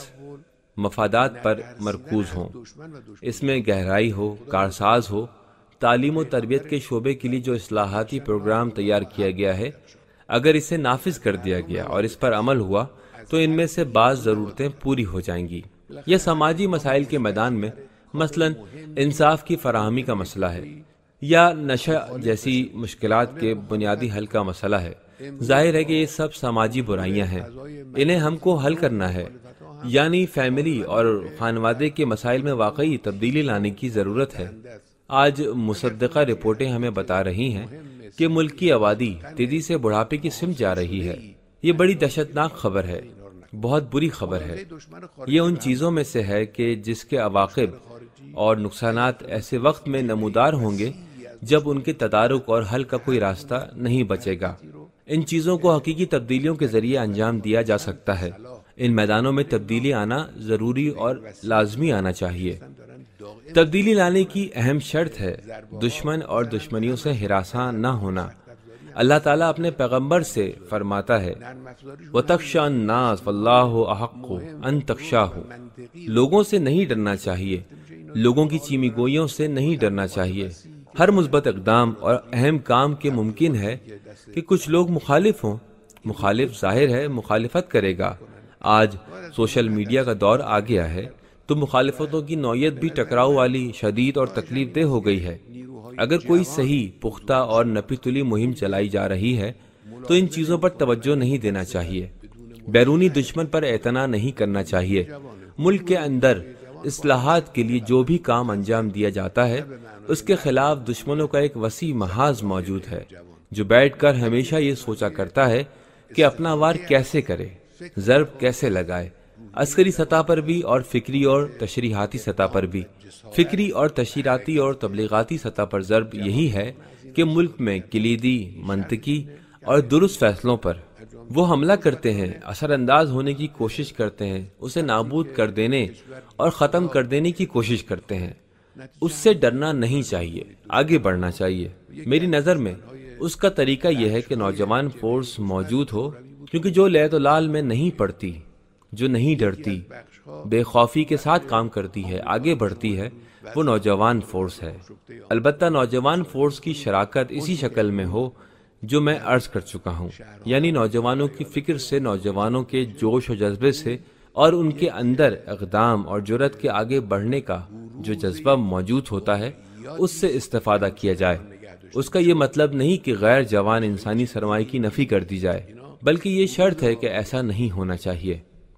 مفادات پر مرکوز ہوں، اس میں گہرائی ہو، کارساز ہو۔ تعلیم و تربیت کے شعبے کے لیے جو اصلاحاتی پروگرام تیار کیا گیا ہے، اگر اسے نافذ کر دیا گیا اور اس پر عمل ہوا تو ان میں سے بعض ضرورتیں پوری ہو جائیں گی۔ یہ سماجی مسائل کے میدان میں مثلا انصاف کی فراہمی کا مسئلہ ہے یا نشہ جیسی مشکلات کے بنیادی حل کا مسئلہ ہے۔ ظاہر ہے کہ یہ سب سماجی برائیاں ہیں، انہیں ہم کو حل کرنا ہے۔ یعنی فیملی اور خانوادے کے مسائل میں واقعی تبدیلی لانے کی ضرورت ہے۔ آج مصدقہ رپورٹیں ہمیں بتا رہی ہیں کہ ملک کی آبادی تیزی سے بڑھاپے کی سمت جا رہی ہے۔ یہ بڑی دہشتناک خبر ہے، بہت بری خبر ہے۔ یہ ان چیزوں میں سے ہے کہ جس کے عواقب اور نقصانات ایسے وقت میں نمودار ہوں گے جب ان کے تدارک اور حل کا کوئی راستہ نہیں بچے گا۔ ان چیزوں کو حقیقی تبدیلیوں کے ذریعے انجام دیا جا سکتا ہے۔ ان میدانوں میں تبدیلی آنا ضروری اور لازمی آنا چاہیے۔ تبدیلی لانے کی اہم شرط ہے دشمن اور دشمنیوں سے ہراساں نہ ہونا۔ اللہ تعالیٰ اپنے پیغمبر سے فرماتا ہے وَتَخْشَى النَّاسَ وَاللَّهُ أَحَقُّ أَن تَخْشَاهُ، لوگوں سے نہیں ڈرنا چاہیے، لوگوں کی چیمی گوئیوں سے نہیں ڈرنا چاہیے۔ ہر مثبت اقدام اور اہم کام کے ممکن ہے کہ کچھ لوگ مخالف ہوں۔ مخالف ظاہر ہے مخالفت کرے گا۔ آج سوشل میڈیا کا دور آ گیا ہے تو مخالفتوں کی نوعیت بھی ٹکراؤ والی، شدید اور تکلیف دہ ہو گئی ہے۔ اگر کوئی صحیح، پختہ اور نپی تلی مہم چلائی جا رہی ہے تو ان چیزوں پر توجہ نہیں دینا چاہیے، بیرونی دشمن پر اعتنا نہیں کرنا چاہیے۔ ملک کے اندر اصلاحات کے لیے جو بھی کام انجام دیا جاتا ہے اس کے خلاف دشمنوں کا ایک وسیع محاذ موجود ہے جو بیٹھ کر ہمیشہ یہ سوچا کرتا ہے کہ اپنا وار کیسے کرے، ضرب کیسے لگائے، عسکری سطح پر بھی اور فکری اور تشریحاتی سطح پر بھی۔ فکری اور تشریحاتی اور تبلیغاتی سطح پر ضرب یہی ہے کہ ملک میں کلیدی، منطقی اور درست فیصلوں پر وہ حملہ کرتے ہیں، اثر انداز ہونے کی کوشش کرتے ہیں، اسے نابود کر دینے اور ختم کر دینے کی کوشش کرتے ہیں۔ اس سے ڈرنا نہیں چاہیے، آگے بڑھنا چاہیے۔ میری نظر میں اس کا طریقہ یہ ہے کہ نوجوان فورس موجود ہو، کیونکہ جو لے تو لال میں نہیں پڑتی، جو نہیں ڈرتی، بے خوفی کے ساتھ کام کرتی ہے، آگے بڑھتی ہے، وہ نوجوان فورس ہے۔ البتہ نوجوان فورس کی شراکت اسی شکل میں ہو جو میں عرض کر چکا ہوں، یعنی نوجوانوں کی فکر سے، نوجوانوں کے جوش و جذبے سے اور ان کے اندر اقدام اور جرأت کے آگے بڑھنے کا جو جذبہ موجود ہوتا ہے اس سے استفادہ کیا جائے۔ اس کا یہ مطلب نہیں کہ غیر جوان انسانی سرمایہ کی نفی کر دی جائے، بلکہ یہ شرط ہے کہ ایسا نہیں ہونا چاہیے۔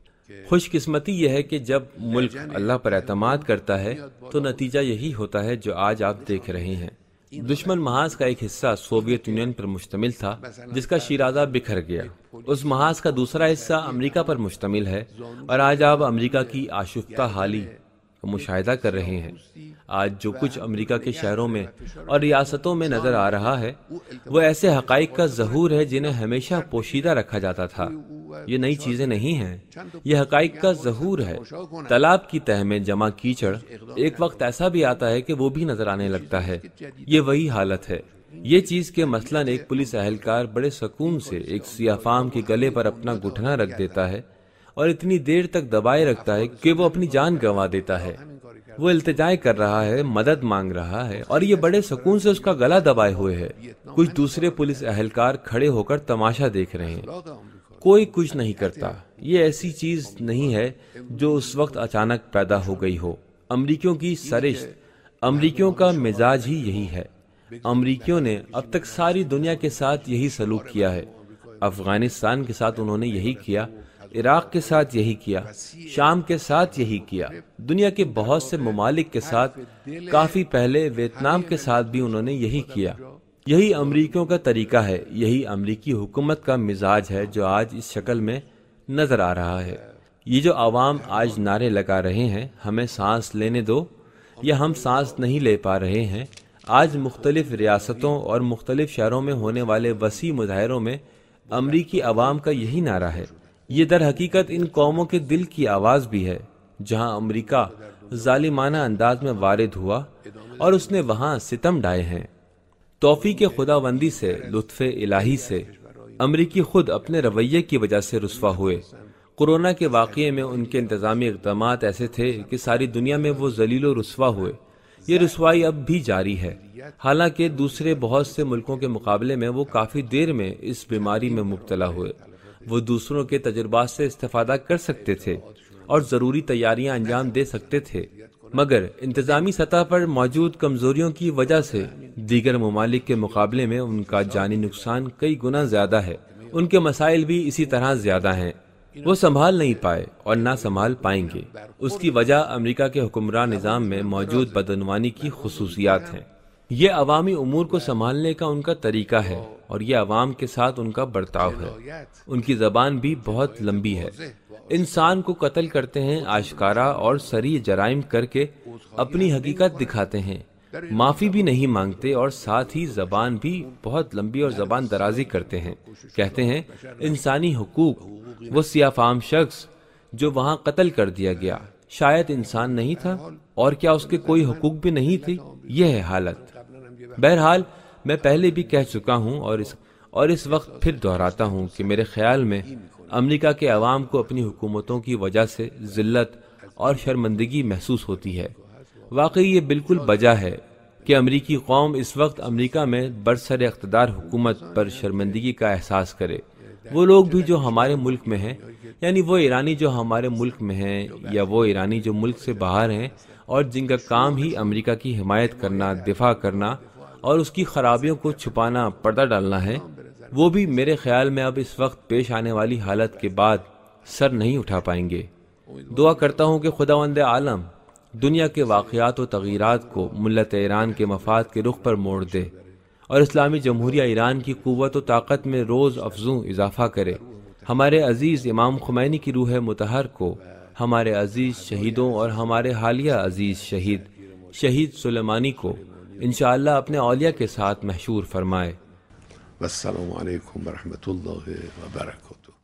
خوش قسمتی یہ ہے کہ جب ملک اللہ پر اعتماد کرتا ہے تو نتیجہ یہی ہوتا ہے جو آج آپ دیکھ رہے ہیں۔ دشمن محاذ کا ایک حصہ سوویت یونین پر مشتمل تھا جس کا شیرازہ بکھر گیا۔ اس محاذ کا دوسرا حصہ امریکہ پر مشتمل ہے اور آج آپ امریکہ کی آشفتہ حالی کا مشاہدہ کر رہے ہیں۔ آج جو کچھ امریکہ کے شہروں میں اور ریاستوں میں نظر آ رہا ہے وہ ایسے حقائق کا ظہور ہے جنہیں ہمیشہ پوشیدہ رکھا جاتا تھا۔ یہ نئی چیزیں نہیں ہیں، یہ حقائق کا ظہور ہے۔ تالاب کی تہہ میں جمع کیچڑ ایک وقت ایسا بھی آتا ہے کہ وہ بھی نظر آنے لگتا ہے۔ یہ وہی حالت ہے۔ یہ چیز کہ مثلاً ایک پولیس اہلکار بڑے سکون سے ایک سیاہ فام کے گلے پر اپنا گھٹنا رکھ دیتا ہے اور اتنی دیر تک دبائے رکھتا ہے کہ وہ اپنی جان گنوا دیتا ہے۔ وہ التجائیں کر رہا ہے، مدد مانگ رہا ہے، اور یہ بڑے سکون سے اس کا گلا دبائے ہوئے ہے۔ کچھ دوسرے پولیس اہلکار کھڑے ہو کر تماشا دیکھ رہے ہیں۔ کوئی کچھ نہیں کرتا۔ یہ ایسی چیز نہیں ہے جو اس وقت اچانک پیدا ہو گئی ہو۔ امریکیوں کی سرشت، امریکیوں کا مزاج ہی یہی ہے۔ امریکیوں نے اب تک ساری دنیا کے ساتھ یہی سلوک کیا ہے۔ افغانستان کے ساتھ انہوں نے یہی کیا، عراق کے ساتھ یہی کیا، شام کے ساتھ یہی کیا، دنیا کے بہت سے ممالک کے ساتھ، کافی پہلے ویتنام کے ساتھ بھی انہوں نے یہی کیا۔ یہی امریکیوں کا طریقہ ہے، یہی امریکی حکومت کا مزاج ہے جو آج اس شکل میں نظر آ رہا ہے۔ یہ جو عوام آج نعرے لگا رہے ہیں، ہمیں سانس لینے دو، یا ہم سانس نہیں لے پا رہے ہیں، آج مختلف ریاستوں اور مختلف شہروں میں ہونے والے وسیع مظاہروں میں امریکی عوام کا یہی نعرہ ہے۔ یہ در حقیقت ان قوموں کے دل کی آواز بھی ہے جہاں امریکہ ظالمانہ انداز میں وارد ہوا اور اس نے وہاں ستم ڈھائے ہیں۔ توفیق خداوندی سے، لطف الہی سے، امریکی خود اپنے رویے کی وجہ سے رسوا ہوئے۔ کورونا کے واقعے میں ان کے انتظامی اقدامات ایسے تھے کہ ساری دنیا میں وہ ذلیل و رسوا ہوئے۔ یہ رسوائی اب بھی جاری ہے، حالانکہ دوسرے بہت سے ملکوں کے مقابلے میں وہ کافی دیر میں اس بیماری میں مبتلا ہوئے۔ وہ دوسروں کے تجربات سے استفادہ کر سکتے تھے اور ضروری تیاریاں انجام دے سکتے تھے، مگر انتظامی سطح پر موجود کمزوریوں کی وجہ سے دیگر ممالک کے مقابلے میں ان کا جانی نقصان کئی گنا زیادہ ہے۔ ان کے مسائل بھی اسی طرح زیادہ ہیں۔ وہ سنبھال نہیں پائے اور نہ سنبھال پائیں گے۔ اس کی وجہ امریکہ کے حکمران نظام میں موجود بدعنوانی کی خصوصیات ہیں۔ یہ عوامی امور کو سنبھالنے کا ان کا طریقہ ہے اور یہ عوام کے ساتھ ان کا برتاؤ ہے۔ ان کی زبان بھی بہت لمبی ہے۔ انسان کو قتل کرتے ہیں آشکارا اور صریح جرائم کر کے اپنی حقیقت دکھاتے ہیں، معافی بھی نہیں مانگتے اور ساتھ ہی زبان بھی بہت لمبی اور زبان درازی کرتے ہیں۔ کہتے ہیں انسانی حقوق، وہ سیاہ فام شخص جو وہاں قتل کر دیا گیا شاید انسان نہیں تھا، اور کیا اس کے کوئی حقوق بھی نہیں تھی؟ یہ ہے حالت۔ بہرحال میں پہلے بھی کہہ چکا ہوں اور اس وقت پھر دہراتا ہوں کہ میرے خیال میں امریکہ کے عوام کو اپنی حکومتوں کی وجہ سے ذلت اور شرمندگی محسوس ہوتی ہے۔ واقعی یہ بالکل بجا ہے کہ امریکی قوم اس وقت امریکہ میں برسر اقتدار حکومت پر شرمندگی کا احساس کرے۔ وہ لوگ بھی جو ہمارے ملک میں ہیں، یعنی وہ ایرانی جو ہمارے ملک میں ہیں یا وہ ایرانی جو ملک سے باہر ہیں اور جن کا کام ہی امریکہ کی حمایت کرنا، دفاع کرنا اور اس کی خرابیوں کو چھپانا، پردہ ڈالنا ہے، وہ بھی میرے خیال میں اب اس وقت پیش آنے والی حالت کے بعد سر نہیں اٹھا پائیں گے۔ دعا کرتا ہوں کہ خداوند عالم دنیا کے واقعات و تغیرات کو ملت ایران کے مفاد کے رخ پر موڑ دے اور اسلامی جمہوریہ ایران کی قوت و طاقت میں روز افزوں اضافہ کرے۔ ہمارے عزیز امام خمینی کی روح مطہر کو، ہمارے عزیز شہیدوں اور ہمارے حالیہ عزیز شہید سلیمانی کو انشاءاللہ اپنے اولیاء کے ساتھ محشور فرمائے۔ والسلام علیکم ورحمۃ اللہ وبرکاتہ۔